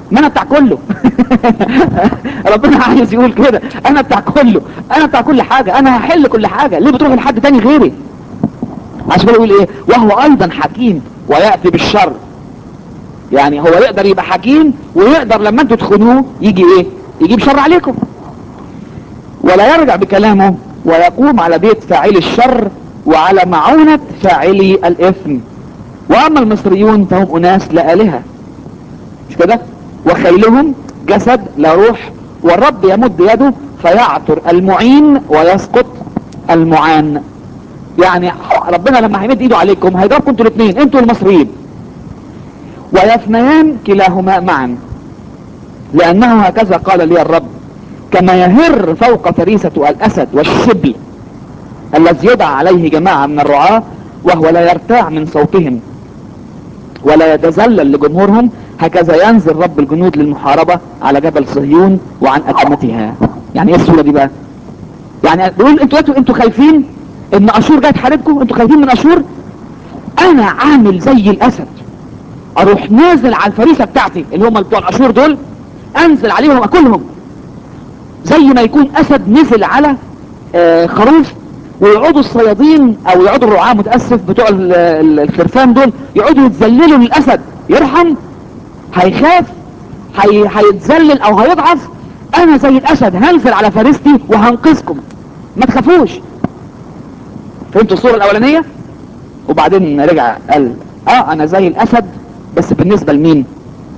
ما انا بتاع كله. ربنا عايز يقول كده، انا بتاع كله، انا بتاع كل حاجة، انا هحل كل حاجة، ليه بتروح لحد تاني غيري؟ عشان كده يقول ايه؟ وهو ايضا حكيم ويأتي بالشر. يعني هو يقدر يبقى حكيم، ويقدر لما انتوا تخونوه يجي ايه؟ يجيب شر عليكم. ولا يرجع بكلامه ويقوم على بيت فاعلي الشر وعلى معونة فاعلي الاثم. واما المصريون فهم اناس لا الهة، مش كده؟ وخيلهم جسد لا روح، والرب يمد يده فيعثر المعين ويسقط المعان. يعني ربنا لما هيمد ايده عليكم هيضربكم انتوا الاثنين، انتوا المصريين. ويفنيان كلاهما معا، لانه هكذا قال لي الرب، كما يهر فوق فريسة الاسد والشبل الذي يدعى عليه جماعة من الرعاة وهو لا يرتاع من صوتهم ولا يتذلل لجمهورهم، هكذا ينزل رب الجنود للمحاربة على جبل صهيون وعن أكمتها. يعني ايه الصورة دي بقى؟ يعني بيقول انتوا خايفين ان اشور جاي تحاربكم، انتوا خايفين من اشور؟ انا عامل زي الاسد، اروح نازل على الفريسة بتاعتي اللي هم بتوع الاشور دول، انزل عليهم اكلهم زي ما يكون اسد نزل على خروف. ويقعدوا الصيادين او يقعدوا الرعاة متأسف بتوع الخرفان دول يقعدوا يتذللوا للاسد، يرحم، هيخاف، هيتذلل او هيضعف. انا زي الاسد هنزل على فريستي وهنقذكم، ما تخافوش. فهمتوا الصورة الاولانية؟ وبعدين رجع قال انا زي الاسد، بس بالنسبة لمين؟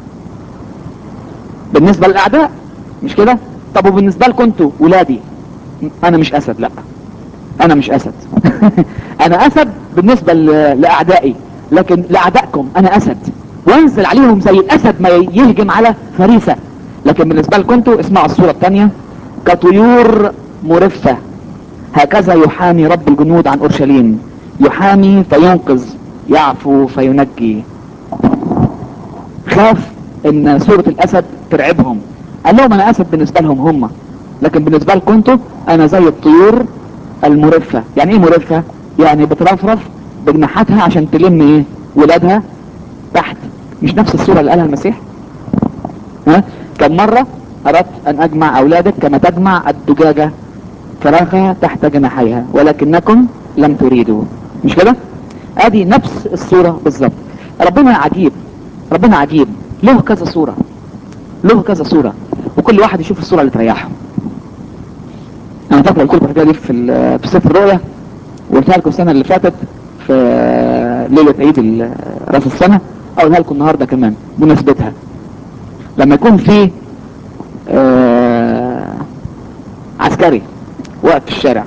بالنسبة للاعداء، مش كده؟ طب وبالنسبة لكم انتوا ولادي؟ انا مش اسد، لا انا مش اسد. انا اسد بالنسبة لاعدائي، لكن لاعدائكم انا اسد، وانزل عليهم زي الاسد ما يهجم على فريسة. لكن بالنسبة لكم انتوا اسمعوا الصورة الثانية، كطيور مرفة هكذا يحامي رب الجنود عن اورشليم، يحامي فينقذ، يعفو فينجي. خاف ان صورة الاسد ترعبهم، قال لهم انا اسد بالنسبة لهم هم، لكن بالنسبة لكم انتوا انا زي الطيور المرفة. يعني ايه مرفة؟ يعني بترفرف بجناحاتها عشان تلم ايه؟ ولادها تحت. مش نفس الصورة اللي قالها المسيح؟ كم مرة اردت ان اجمع اولادك كما تجمع الدجاجة فراخها تحت جناحيها ولكنكم لم تريدوا، مش كده؟ ادي نفس الصورة بالظبط. ربنا عجيب، ربنا عجيب، له كذا صورة، له كذا صورة، وكل واحد يشوف الصورة اللي تريحه. انا فاكر قلت لكم الحكايه دي في سفر الرؤيا، وقلتها لكم السنه اللي فاتت في ليله عيد راس السنه، اقولها لكم النهارده كمان بمناسبتها. لما يكون في عسكري واقف في الشارع،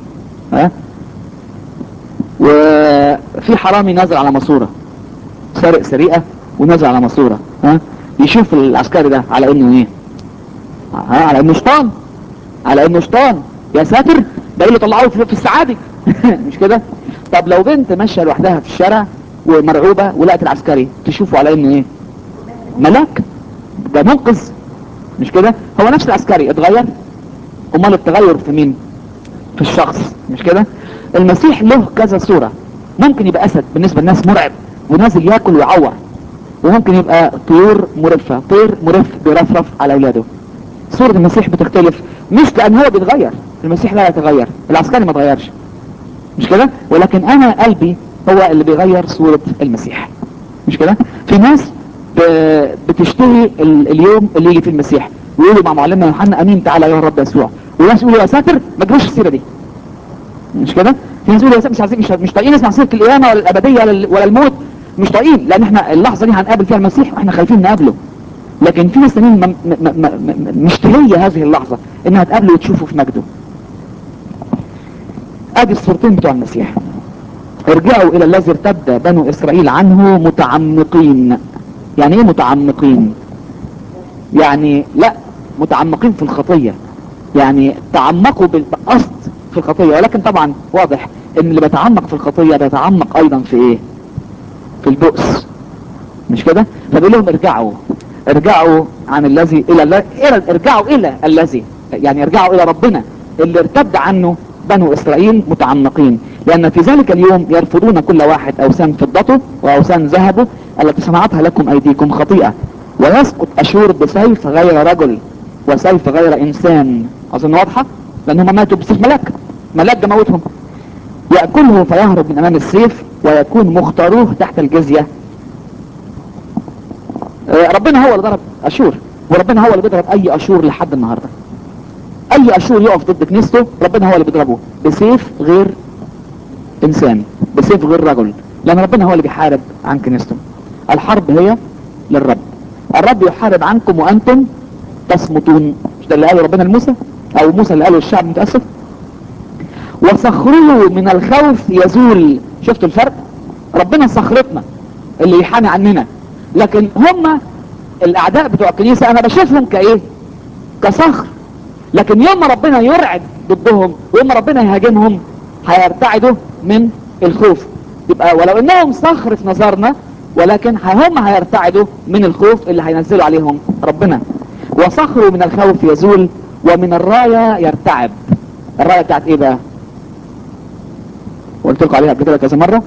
وفي حرامي نازل على ماسوره، سارق سرقه ونازل على ماسوره، يشوف العسكري ده على انه ايه؟ على انه شيطان، على انه شيطان. يا ساتر، ده اللي طلعوه في السعادة. مش كده؟ طب لو بنت ماشيه لوحدها في الشارع ومرعوبة ولقت العسكري، تشوفه على انه ايه؟ ملاك، ده منقذ، مش كده؟ هو نفس العسكري اتغير، امال التغير في مين؟ في الشخص، مش كده؟ المسيح له كذا صورة، ممكن يبقى اسد بالنسبة للناس مرعب ونازل ياكل ويعور، وممكن يبقى طيور مرفة، طير مرف بيرفرف على اولاده. صورة المسيح بتختلف، مش لان هو بيتغير، المسيح لا يتغير، العسكري ما اتغيرش، مش كده؟ ولكن انا قلبي هو اللي بيغير صورة المسيح، مش كده؟ في ناس بتشتهي اليوم اللي يجي في المسيح، ويقولوا مع معلمنا يوحنا امين تعالى يا رب يسوع، وناس يقولوا يا ساتر ما تجيبوش السيرة دي، مش كده؟ في ناس يقولوا يا ساتر مش عايزين، مش طايقين نسمع سيرة القيامة ولا الابدية ولا الموت، مش طايقين، لان احنا اللحظة دي هنقابل فيها المسيح واحنا خايفين نقابله. لكن في ناس تانيين مشتهية هذه اللحظة انها تقابله وتشوفه في مجده. ادي الصورتين بتوع المسيح. ارجعوا الى الذي ارتد بنو اسرائيل عنه متعمقين. يعني ايه متعمقين؟ يعني لا متعمقين في الخطية، يعني تعمقوا بالقصد في الخطية، ولكن طبعا واضح ان اللي بيتعمق في الخطية بيتعمق ايضا في ايه؟ في البؤس، مش كده؟ فبيقول لهم ارجعوا عن الذي ارجعوا الى الذي، يعني ارجعوا الى ربنا اللي ارتد عنه بنو اسرائيل متعمقين، لان في ذلك اليوم يرفضون كل واحد اوثان فضته واوثان ذهبه التي صنعتها لكم ايديكم خطيئة، ويسقط اشور بسيف غير رجل وسيف غير انسان. اظن واضحة، لان هم ماتوا بسيف ملاك ده موتهم. يأكله فيهرب من امام السيف ويكون مختاروه تحت الجزية. ربنا هو اللي ضرب اشور، وربنا هو اللي بيضرب اي اشور لحد النهاردة. اي اشور يقف ضد كنيسته ربنا هو اللي بيضربه بسيف غير انسان، بسيف غير رجل، لان ربنا هو اللي بيحارب عن كنيسته. الحرب هي للرب. الرب يحارب عنكم وانتم تصمتون. مش ده اللي قاله ربنا لموسى، او موسى اللي قاله للشعب، متأسف. وصخره من الخوف يزول. شفتوا الفرق؟ ربنا صخرتنا اللي يحامي عننا، لكن هم الاعداء بتوع الكنيسة انا بشوفهم كايه؟ كصخر. لكن يوم ما ربنا يرعد ضدهم ويوم ما ربنا يهاجمهم هيرتعدوا من الخوف. يبقى ولو انهم صخر في نظرنا، ولكن هم هيرتعدوا من الخوف اللي هينزلوا عليهم ربنا. وصخره من الخوف يزول ومن الراية يرتعب. الراية بتاعت ايه بقى؟ قلت لكم عليها قبل كده كذا مرة.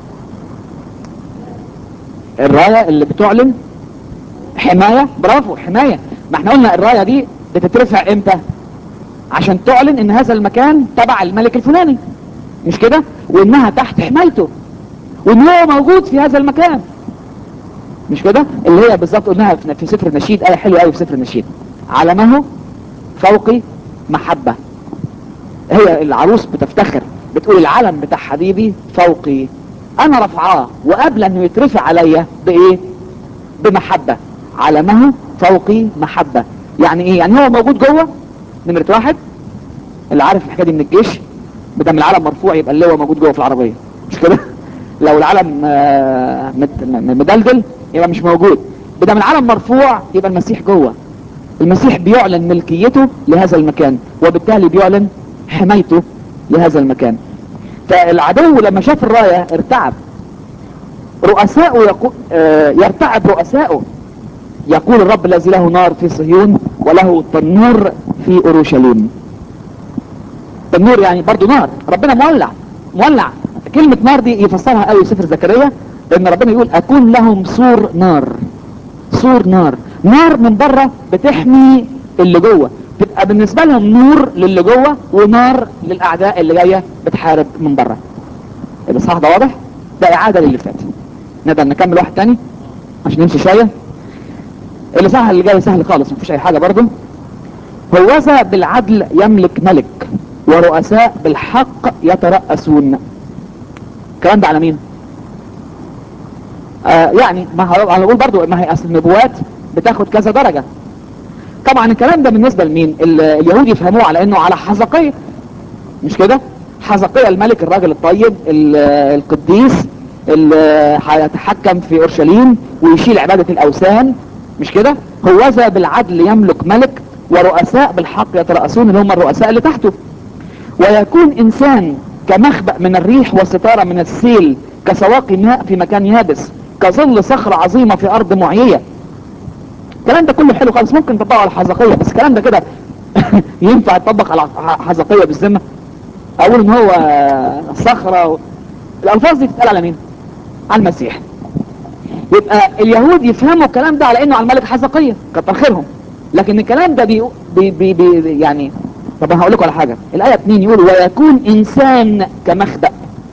الراية اللي بتعلن حماية. برافو، حماية. ما احنا قلنا الراية دي بتترفع امتى؟ عشان تعلن ان هذا المكان تبع الملك الفلاني، مش كده؟ وانها تحت حمايته، وان هو موجود في هذا المكان، مش كده؟ اللي هي بالظبط قلناها في سفر النشيد، آية حلوة قوي في سفر النشيد: علمه فوقي محبة. هي العروس بتفتخر، بتقول العلم بتاع حبيبي فوقي، انا رفعاه وقبل انه يترفع عليا بايه؟ بمحبة. علمه فوقي محبة. يعني ايه؟ يعني هو موجود جوه. نمرة واحد، اللي عارف الحكاية دي من الجيش، بدل العلم مرفوع يبقى اللواء موجود جوه في العربية، مش كده؟ لو العلم مدلدل يبقى مش موجود. بدل العلم مرفوع يبقى المسيح جوه. المسيح بيعلن ملكيته لهذا المكان، وبالتالي بيعلن حمايته لهذا المكان. فالعدو لما شاف الراية ارتعب. رؤساؤه يرتعب رؤساؤه. يقول الرب الذي له نار في صهيون وله تنور في اورشليم. تنور يعني برضو نار، ربنا مولع. كلمة نار دي يفسرها قوي سفر زكريا، ان ربنا يقول اكون لهم سور نار. سور نار، نار من بره بتحمي اللي جوه، تبقى بالنسبة لهم نور للي جوه ونار للاعداء اللي جاية بتحارب من بره. الاصحاح ده واضح؟ ده اعادة للي فات. نقدر نكمل واحد تاني عشان نمشي شوية. الاصحاح اللي جاي سهل خالص، مفيش اي حاجة برضو. هوذا بالعدل يملك ملك ورؤساء بالحق يترأسون. الكلام ده على مين؟ يعني ما هنقول برضو، ما هي اصل النبوات بتاخد كذا درجة. طبعا الكلام ده بالنسبة لمين؟ اليهود يفهموه على انه على حزقية، مش كده؟ حزقية الملك الراجل الطيب القديس اللي هيتحكم في اورشليم ويشيل عبادة الاوثان، مش كده؟ هوذا بالعدل يملك ملك ورؤساء بالحق يترأسون، اللي هم الرؤساء اللي تحته. ويكون انسان كمخبأ من الريح وستارة من السيل كسواقي ماء في مكان يابس كظل صخرة عظيمة في ارض معيية. الكلام ده كله حلو خالص، ممكن تطبقه على حزقية، بس الكلام ده كده ينفع يطبق على حزقية بالذمة؟ اقول ان هو صخرة الالفاظ دي تتقال على مين؟ على المسيح. يبقى اليهود يفهموا الكلام ده على انه على الملك حزقية، كتر خيرهم. لكن الكلام ده يعني، طب انا هقول لكم على حاجة. الآية 2 يقول ويكون انسان كمخبأ.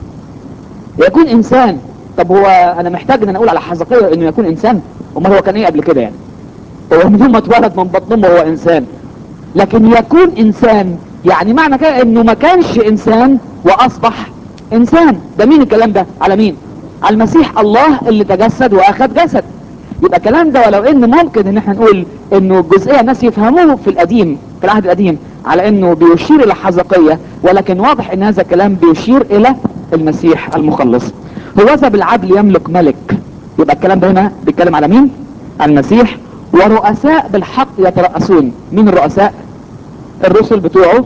يكون انسان. طب هو انا محتاج ان انا اقول على حزقية انه يكون انسان؟ امال هو كان ايه قبل كده يعني؟ هو من يوم ما اتولد من بطن امه هو انسان. لكن يكون انسان يعني معنى كده انه ما كانش انسان واصبح انسان. ده مين الكلام ده؟ على مين؟ على المسيح، الله اللي تجسد واخذ جسد. يبقى الكلام ده ولو ان ممكن ان احنا نقول انه الجزئيه الناس يفهموه في القديم، في العهد القديم، على انه بيشير الى حزقية، ولكن واضح ان هذا الكلام بيشير الى المسيح المخلص. هوذا بالعدل يملك ملك. يبقى الكلام ده هنا بيتكلم على مين؟ على المسيح. ورؤساء بالحق يترأسون. مين الرؤساء؟ الرسل بتوعه.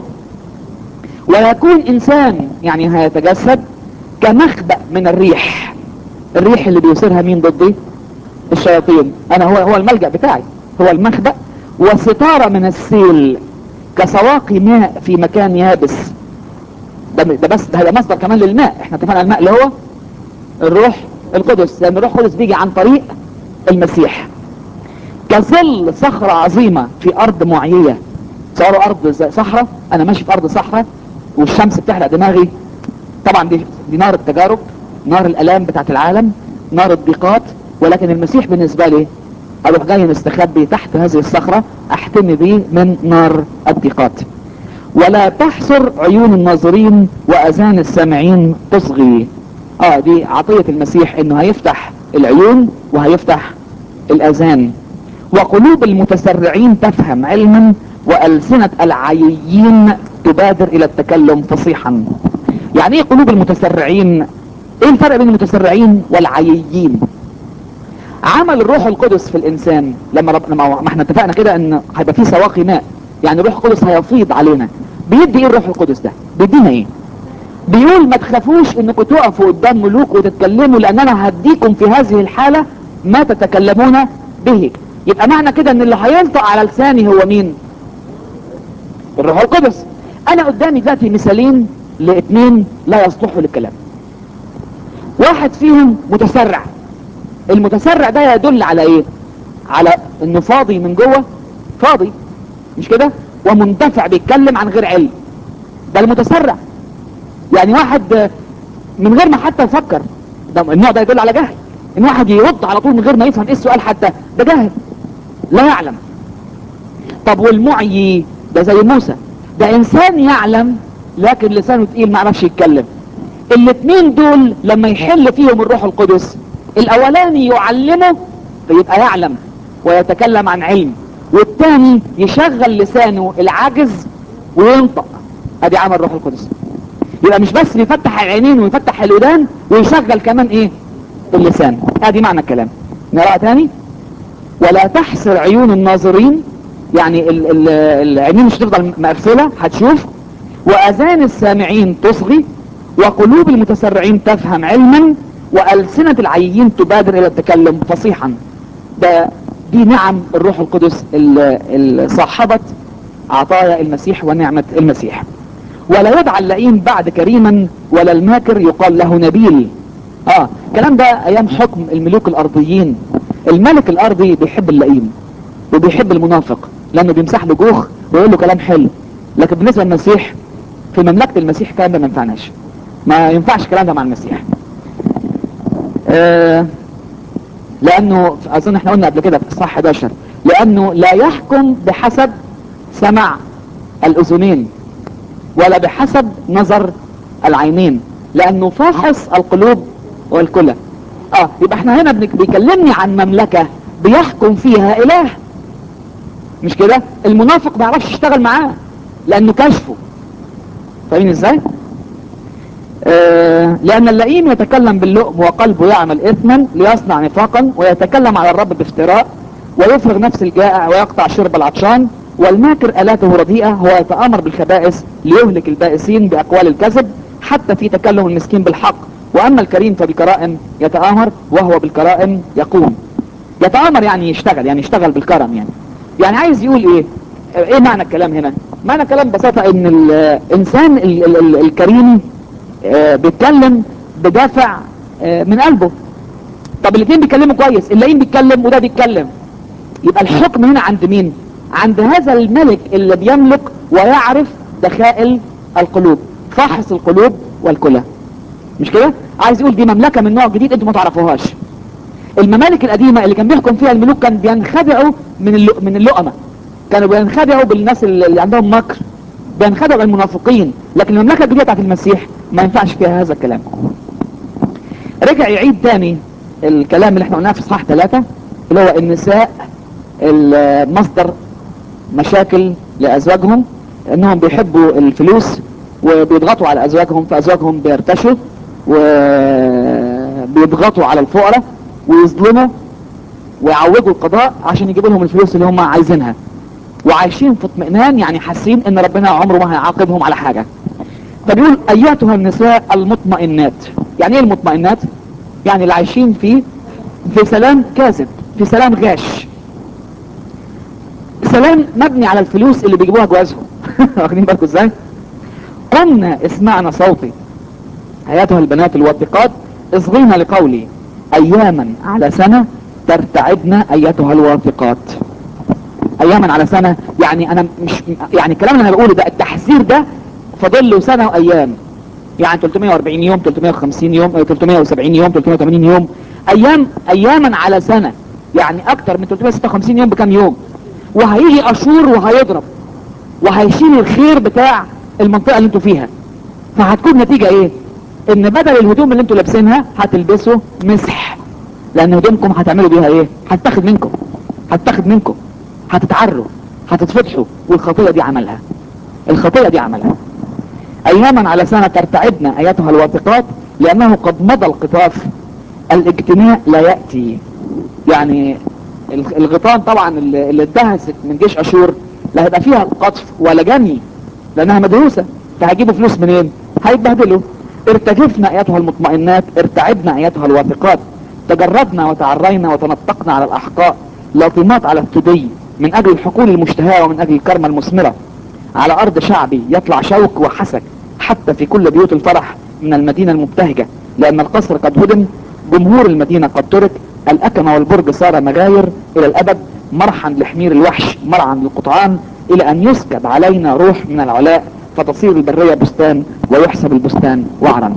ويكون انسان يعني هيتجسد كمخبأ من الريح. الريح اللي بيصيرها مين ضدي؟ الشياطين. انا هو الملجأ بتاعي، هو المخبأ. وستارة من السيل كسواقي ماء في مكان يابس. ده بس ده مصدر كمان للماء. احنا اتفقنا الماء اللي هو الروح القدس، لان الروح القدس بيجي عن طريق المسيح. كظل صخرة عظيمة في ارض معيية. صاروا ارض صحراء، انا ماشي في ارض صحراء والشمس بتحرق دماغي. طبعا دي نار التجارب، نار الالام بتاعت العالم، نار الضيقات. ولكن المسيح بالنسبة لي اروح جاي مستخبي تحت هذه الصخرة احتمي بيه من نار الضيقات. ولا تحصر عيون الناظرين واذان السامعين تصغي. دي عطية المسيح انه هيفتح العيون وهيفتح الاذان. وقلوب المتسرعين تفهم علما والسنة العيين تبادر الى التكلم فصيحا. يعني ايه قلوب المتسرعين؟ ايه الفرق بين المتسرعين والعييين؟ عمل الروح القدس في الانسان لما ما احنا اتفقنا كده ان هيبقى فيه سواقي ماء، يعني الروح القدس هيفيض علينا. بيدي ايه الروح القدس ده؟ بيدينا ايه؟ بيقول ما تخافوش انكم تقفوا قدام ملوك وتتكلموا، لان انا هديكم في هذه الحالة ما تتكلمون به. يبقى معنى كده ان اللي هينطق على لساني هو مين؟ الروح القدس. انا قدامي دلوقتي مثالين لاثنين لا يصلحوا للكلام. واحد فيهم متسرع. المتسرع ده يدل على ايه؟ على انه فاضي من جوه، فاضي مش كده، ومندفع بيتكلم عن غير علم. ده المتسرع. يعني واحد من غير ما حتى يفكر، ده النوع ده يدل على جهل. ان واحد يرد على طول من غير ما يفهم ايه السؤال حتى، ده جاهل لا يعلم. طب والمعيي ده زي موسى، ده انسان يعلم لكن لسانه تقيل ما عرفش يتكلم. الاثنين دول لما يحل فيهم الروح القدس، الاولاني يعلمه فيبقى يعلم ويتكلم عن علم، والثاني يشغل لسانه العاجز وينطق. ادي عمل الروح القدس. يبقى مش بس بيفتح العينين ويفتح الودان ويشغل كمان ايه؟ اللسان. ادي معنى الكلام. نقرأ تاني. ولا تحسر عيون الناظرين، يعني العينين مش هتفضل مقفلة، هتشوف. واذان السامعين تصغي، وقلوب المتسرعين تفهم علما، والسنة العيين تبادر الى التكلم فصيحا. دي نعم الروح القدس اللي صاحبت عطايا المسيح ونعمة المسيح. ولا يدعى اللئيم بعد كريما، ولا الماكر يقال له نبيل. الكلام ده ايام حكم الملوك الارضيين. الملك الارضي بيحب اللئيم وبيحب المنافق، لانه بيمسح له جوخ ويقول له كلام حلو. لكن بالنسبة للمسيح في مملكة المسيح الكلام ده ما ينفعناش، ما ينفعش الكلام ده مع المسيح. لانه اظن احنا قلنا قبل كده في اصحاح 11 لانه لا يحكم بحسب سمع الاذنين ولا بحسب نظر العينين، لانه فاحص القلوب والكلى. يبقى احنا هنا بيكلمني عن مملكة بيحكم فيها اله، مش كده؟ المنافق ما يعرفش يشتغل معاه لانه كشفه. فاهمين ازاي؟ لان اللئيم يتكلم باللؤم وقلبه يعمل اثما ليصنع نفاقا، ويتكلم على الرب بافتراء، ويفرغ نفس الجائع ويقطع شرب العطشان. والماكر آلاته رديئة، هو يتآمر بالخبائث ليهلك البائسين بأقوال الكذب، حتى في تكلم المسكين بالحق. واما الكريم فبكرائم يتآمر، وهو بالكرائم يقوم. يتآمر يعني يشتغل، يعني يشتغل بالكرم. يعني عايز يقول ايه معنى الكلام هنا؟ معنى الكلام ببساطة ان الانسان الكريم بيتكلم بدافع من قلبه. طب الاثنين بيتكلموا كويس، اللئيم بيتكلم وده بيتكلم، يبقى الحكم هنا عند مين؟ عند هذا الملك اللي بيملك ويعرف دخائل القلوب، فاحص القلوب والكلى. مش كده؟ عايز يقول دي مملكة من نوع جديد انتوا ما تعرفوهاش. الممالك القديمة اللي كان بيحكم فيها الملوك كان بينخدعوا من اللؤمة، كانوا بينخدعوا بالناس اللي عندهم مكر، بينخدعوا المنافقين. لكن المملكة الجديدة بتاعت المسيح ما ينفعش فيها هذا الكلام. رجع يعيد تاني الكلام اللي احنا قلناه في اصحاح 3 اللي هو النساء المصدر مشاكل لازواجهم، انهم بيحبوا الفلوس وبيضغطوا على ازواجهم، فازواجهم بيرتشوا وبيضغطوا على الفقراء ويظلموا ويعوجوا القضاء عشان يجيبوا لهم الفلوس اللي هم عايزينها، وعايشين في اطمئنان، يعني حاسين ان ربنا عمره ما هيعاقبهم على حاجة. فبيقول اياتها النساء المطمئنات. يعني ايه المطمئنات؟ يعني اللي عايشين في سلام كاذب، في سلام غاش، سلام مبني على الفلوس اللي بيجيبوها جوازهم. واخدين بالكم ازاي؟ قمنا اسمعنا صوتي اياتها البنات الواثقات، اصغينا لقولي اياما على سنة ترتعدن ايتها الواثقات. اياما على سنة، يعني انا مش يعني الكلام اللي انا بقوله ده، التحذير ده فاضل له سنة وايام، يعني 340 يوم، 350 يوم، 370 يوم، 380 يوم، اياما على سنة، يعني اكتر من 356 يوم بكام يوم. وهيجي اشور وهيضرب وهيشيل الخير بتاع المنطقة اللي انتوا فيها. فهتكون نتيجة ايه؟ ان بدل الهدوم اللي انتوا لابسينها هتلبسوا مسح، لان هدومكم هتعملوا بيها ايه؟ هتتاخد منكم، هتتعروا، هتتفتحوا، والخطية دي عملها، الخطية دي عملها. اياما على سنة ترتعدن ايتها الواثقات، لانه قد مضى القطاف، الاجتماع لا يأتي. يعني الغيطان طبعا اللي اتدهست من جيش اشور لا هيبقى فيها قطف ولا جني، لانها مدروسة، فهيجيبوا فلوس منين؟ هيتبهدلوا. ارتجفنا ايتها المطمئنات، ارتعدنا ايتها الواثقات، تجردنا وتعرينا وتنطقنا على الاحقاء، لاطمات على الثدي، من اجل الحقول المشتهاة ومن اجل الكرمة المثمرة. على ارض شعبي يطلع شوك وحسك، حتى في كل بيوت الفرح من المدينة المبتهجة، لان القصر قد هدم، جمهور المدينة قد ترك، الأكمة والبرج صار مغاير إلى الأبد، مرحا لحمير الوحش، مرعا للقطعان، إلى أن يسكب علينا روح من العلاء، فتصير البرية بستان ويحسب البستان وعرا.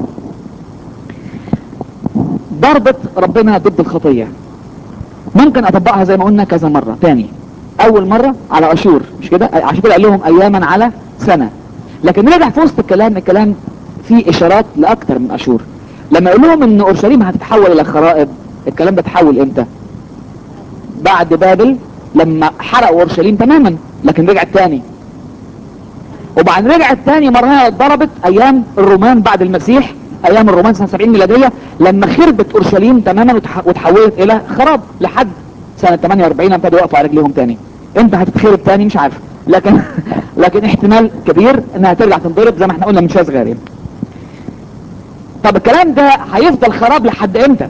ضربة ربنا ضد الخطية ممكن أطبقها زي ما قلنا كذا مرة تاني. أول مرة على أشور، مش كده؟ عشان كده قال لهم أياما على سنة. لكن نرجع في وسط الكلام فيه إشارات لأكتر من أشور. لما يقول لهم ان اورشليم هتتحول الى خرائب، الكلام ده اتحول امتى؟ بعد بابل، لما حرقوا اورشليم تماما، لكن رجعت تاني. وبعد رجعت تاني مرة ضربت ايام الرومان بعد المسيح، ايام الرومان سنة 70 ميلادية، لما خربت اورشليم تماما وتحولت الى خراب، لحد سنة 48 ابتدوا يقفوا على رجليهم تاني. امتى هتتخرب تاني مش عارف، لكن لكن احتمال كبير انها ترجع تنضرب زي ما احنا قلنا من شوية صغيرين. طب الكلام ده هيفضل خراب لحد امتى؟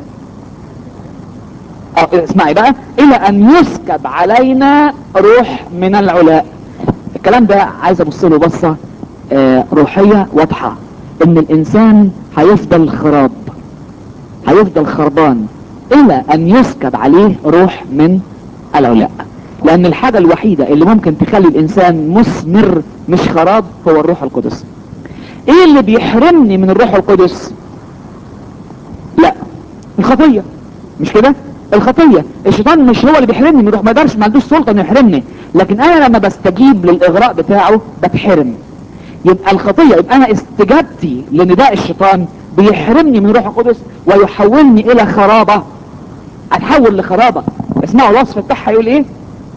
اسمعي بقى، الى ان يسكب علينا روح من العلاء. الكلام ده عايز ابص له بصة روحية واضحة، ان الانسان هيفضل خراب، هيفضل خربان الى ان يسكب عليه روح من العلاء. لان الحاجة الوحيدة اللي ممكن تخلي الانسان مثمر مش خراب هو الروح القدس. ايه اللي بيحرمني من الروح القدس؟ لا، الخطية، مش كده؟ الخطية. الشيطان مش هو اللي بيحرمني من الروح، ما يقدرش، ما عندوش سلطة انه يحرمني، لكن انا لما بستجيب للاغراء بتاعه بتحرم. يبقى الخطية، يبقى انا استجابتي لنداء الشيطان بيحرمني من الروح القدس ويحولني الى خرابة، اتحول لخرابة. اسمعوا الوصف بتاعها يقول ايه؟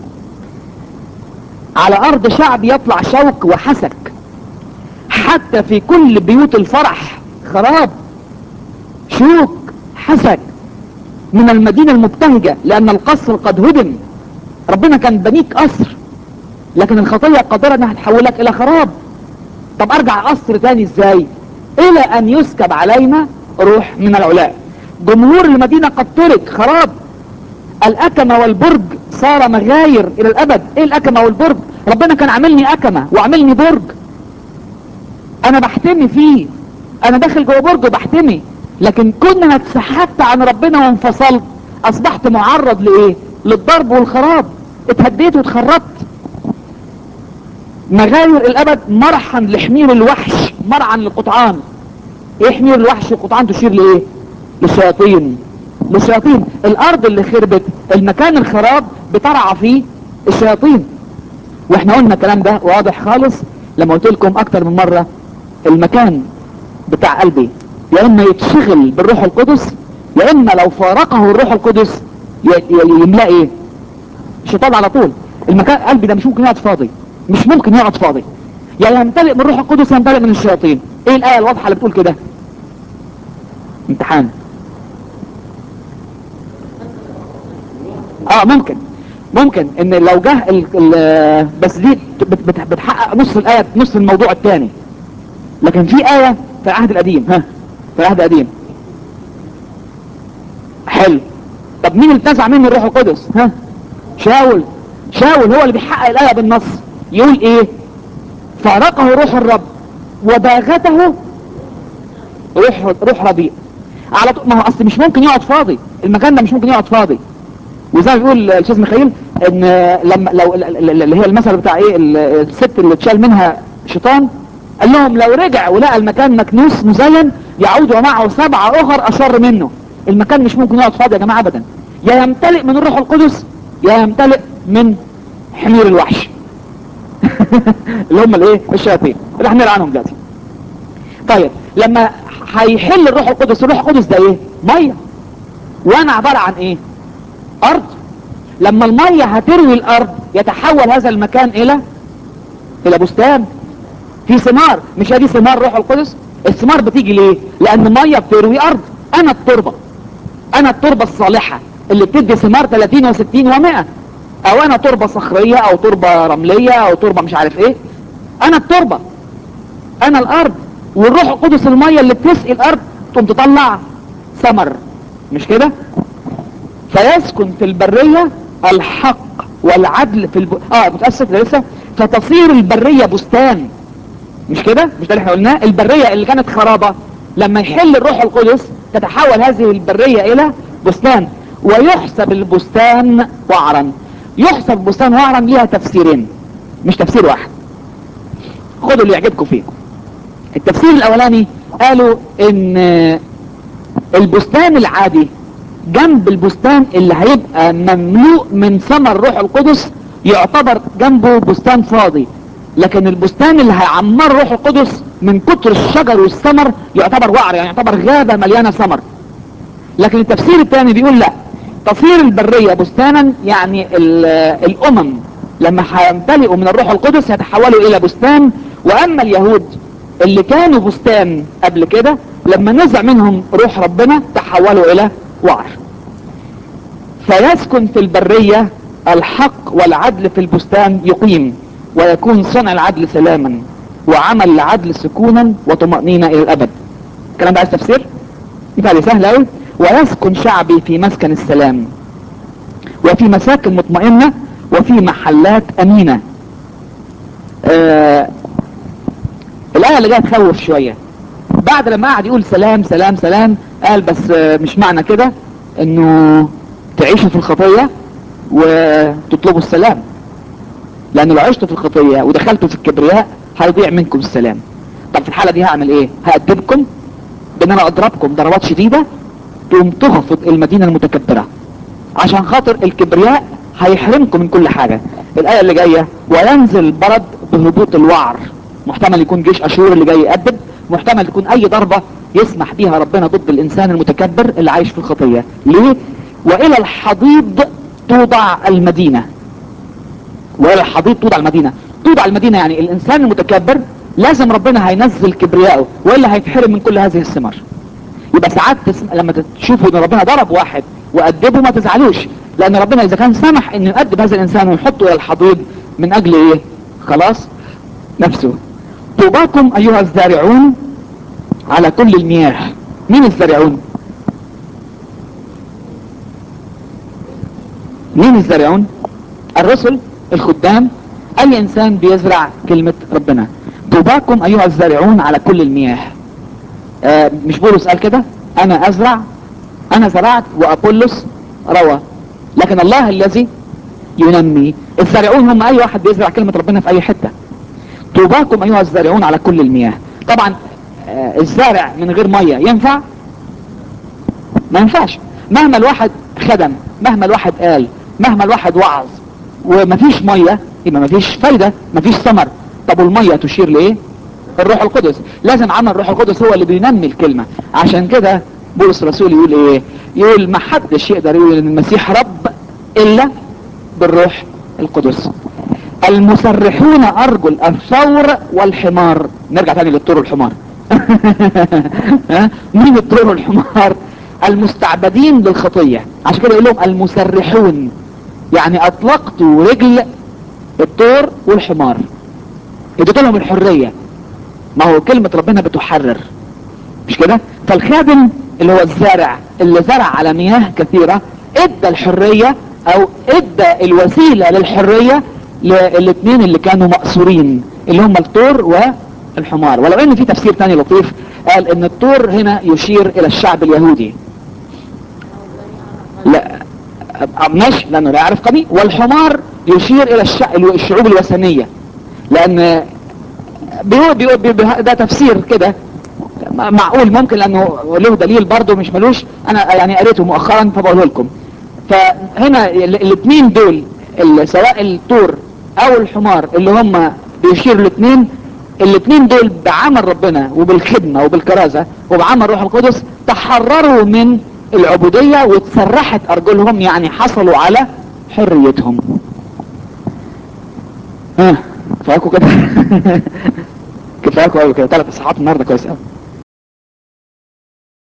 على ارض شعب يطلع شوك وحسك، حتى في كل بيوت الفرح خراب، شوك، حسك، من المدينة المبتهجة، لان القصر قد هدم. ربنا كان بنيك قصر، لكن الخطية قادرة انها تحولك الى خراب. طب ارجع قصر تاني ازاي؟ الى ان يسكب علينا روح من العلاء، جمهور المدينة قد ترك، خراب. الأكمة والبرج صار مغاير الى الابد. ايه الأكمة والبرج؟ ربنا كان عاملني أكمة وعاملني برج، انا بحتمي فيه، انا داخل جوه برج وبحتمي. لكن كنا انا اتسحبت عن ربنا وانفصلت، اصبحت معرض لايه؟ للضرب والخراب، اتهديت واتخربت. مغاير الابد، مرحا لحمير الوحش، مرعا للقطعان. ايه حمير الوحش والقطعان تشير لايه؟ للشياطين، للشياطين. الارض اللي خربت، المكان الخراب بترعى فيه الشياطين. واحنا قلنا الكلام ده واضح خالص لما قلت لكم اكتر من مرة، المكان بتاع قلبي يا اما يتشغل بالروح القدس، يا اما لو فارقه الروح القدس يملأ ايه؟ الشيطان على طول. المكان قلبي ده مش ممكن يقعد فاضي، مش ممكن يقعد فاضي، يعني يمتلئ من الروح القدس يمتلئ من الشياطين. ايه الايه الواضحه اللي بتقول كده؟ امتحان. ممكن ان لو جه بس دي بتحقق نص الايه، نص الموضوع الثاني. لكن في ايه في العهد القديم، في العهد القديم. حلو. طب مين اللي اتنزع منه الروح القدس؟ شاول. شاول هو اللي بيحقق الايه بالنص. يقول ايه؟ فارقه روح الرب وباغته روح رديء. على طول. ما هو اصل مش ممكن يقعد فاضي، المكان ده مش ممكن يقعد فاضي. وزي ما بيقول الاستاذ ميخائيل ان لما لو اللي هي المثل بتاع ايه الست اللي اتشال منها شيطان، قال لهم لو رجع ولقى المكان مكنوس مزين يعود ومعه 7 اخر اشر منه. المكان مش ممكن يقعد فاضي يا جماعه ابدا، يا يمتلئ من الروح القدس يا يمتلئ من حمير الوحش اللي هم الايه الشياطين اللي هنقرا عنهم دلوقتي. طيب لما هيحل الروح القدس، الروح القدس ده ايه؟ ميه، وانا عباره عن ايه؟ ارض. لما الميه هتروي الارض يتحول هذا المكان الى بستان في ثمار. مش هذه ثمار روح القدس؟ الثمار بتيجي ليه؟ لان الميه بتروي ارض. انا التربه، انا التربه الصالحه اللي بتدي ثمار 30 و60 و100، او انا تربه صخريه او تربه رمليه او تربه مش عارف ايه. انا التربه، انا الارض، والروح القدس الميه اللي بتسقي الارض تقوم تطلع ثمر، مش كده؟ فيسكن في البريه الحق والعدل في متأسف لسه، فتصير البريه بستان، مش كده؟ مش ده اللي احنا قلناه؟ البريه اللي كانت خرابه لما يحل الروح القدس تتحول هذه البريه الى بستان. ويحسب البستان وعرا. يحسب البستان وعرا ليها تفسيرين مش تفسير واحد، خدوا اللي يعجبكم فيه. التفسير الاولاني قالوا ان البستان العادي جنب البستان اللي هيبقى مملوء من ثمر روح القدس يعتبر جنبه بستان فاضي، لكن البستان اللي هيعمر روح القدس من كتر الشجر والثمر يعتبر وعر، يعني يعتبر غابة مليانة ثمر. لكن التفسير الثاني بيقول لا، تصير البرية بستانا، يعني الامم لما هيمتلئوا من الروح القدس يتحولوا الى بستان. واما اليهود اللي كانوا بستان قبل كده لما نزع منهم روح ربنا تحولوا الى وعر. فيسكن في البرية الحق والعدل في البستان يقيم، ويكون صنع العدل سلاما وعمل العدل سكونا وطمأنينة الى الابد. الكلام ده عايز تفسير؟ مثال سهل قوي. ويسكن شعبي في مسكن السلام وفي مساكن مطمئنة وفي محلات امينة. الآية اللي جاية تخوف شوية. بعد لما قعد يقول سلام سلام سلام قال بس مش معنى كده انه تعيشوا في الخطية وتطلبوا السلام، لان لو عشتوا في الخطية ودخلتوا في الكبرياء هيضيع منكم السلام. طب في الحالة دي هعمل ايه؟ هأدبكم بان انا اضربكم ضربات شديدة تقوم تخفض المدينة المتكبرة، عشان خاطر الكبرياء هيحرمكم من كل حاجة. الآية اللي جاية وينزل برد بهبوط الوعر، محتمل يكون جيش اشور اللي جاي يأدب، محتمل تكون اي ضربة يسمح بيها ربنا ضد الانسان المتكبر اللي عايش في الخطية. ليه؟ والى الحضيض توضع المدينة. والى الحضيض توضع المدينة. توضع المدينة يعني الانسان المتكبر لازم ربنا هينزل كبرياءه والا هيتحرم من كل هذه الثمار. يبقى ساعات لما تشوفوا ان ربنا ضرب واحد وأدبه ما تزعلوش، لان ربنا اذا كان سمح انه يؤدب هذا الانسان ويحطه الى الحضيض من اجل ايه؟ خلاص نفسه. طوباكم ايها الزارعون على كل المياه. مين الزارعون؟ مين الزارعون؟ الرسل، الخدام، اي انسان بيزرع كلمة ربنا. طوباكم ايها الزارعون على كل المياه. مش بولس قال كده؟ انا ازرع، انا زرعت وابولس روى، لكن الله الذي ينمي. الزارعون هم اي واحد بيزرع كلمة ربنا في اي حتة. طوباكم ايها الزارعون على كل المياه. طبعا الزارع من غير مية ينفع؟ ما ينفعش. مهما الواحد خدم، مهما الواحد قال، مهما الواحد وعظ ومفيش مية يبقى مفيش فايدة، مفيش ثمر. طب والمية تشير لايه؟ الروح القدس. لازم عمل الروح القدس هو اللي بينمي الكلمة. عشان كده بولس الرسول يقول ايه؟ يقول ما حدش يقدر يقول ان المسيح رب الا بالروح القدس. المسرحون ارجل الثور والحمار. نرجع تاني للطور والحمار مين الطور والحمار؟ المستعبدين للخطية. عشان كده يقول لهم المسرحون، يعني اطلقتوا رجل الطور والحمار، اديت لهم الحرية. ما هو كلمة ربنا بتحرر، مش كده؟ فالخادم اللي هو الزارع اللي زرع على مياه كثيرة ادى الحرية او ادى الوسيلة للحرية للاثنين اللي كانوا مأسورين اللي هم الطور والحمار. ولو ان في تفسير تاني لطيف قال ان الطور هنا يشير الى الشعب اليهودي. لا ماشي لانه لا يعرف قانون. والحمار يشير الى الشعوب الوثنية، لان ده تفسير كده معقول ممكن، لانه له دليل برضه مش ملوش، انا يعني قريته مؤخرا فبقوله لكم. فهنا الاثنين دول سواء الطور او الحمار اللي هم بيشيروا الاثنين دول بعمل ربنا وبالخدمة وبالكرازة وبعمل روح القدس تحرروا من العبودية وتسرحت ارجلهم، يعني حصلوا على حريتهم. كفاياكوا كده. كفاياكوا قوي كده، 3 اصحاحات النهارده كويس قوي.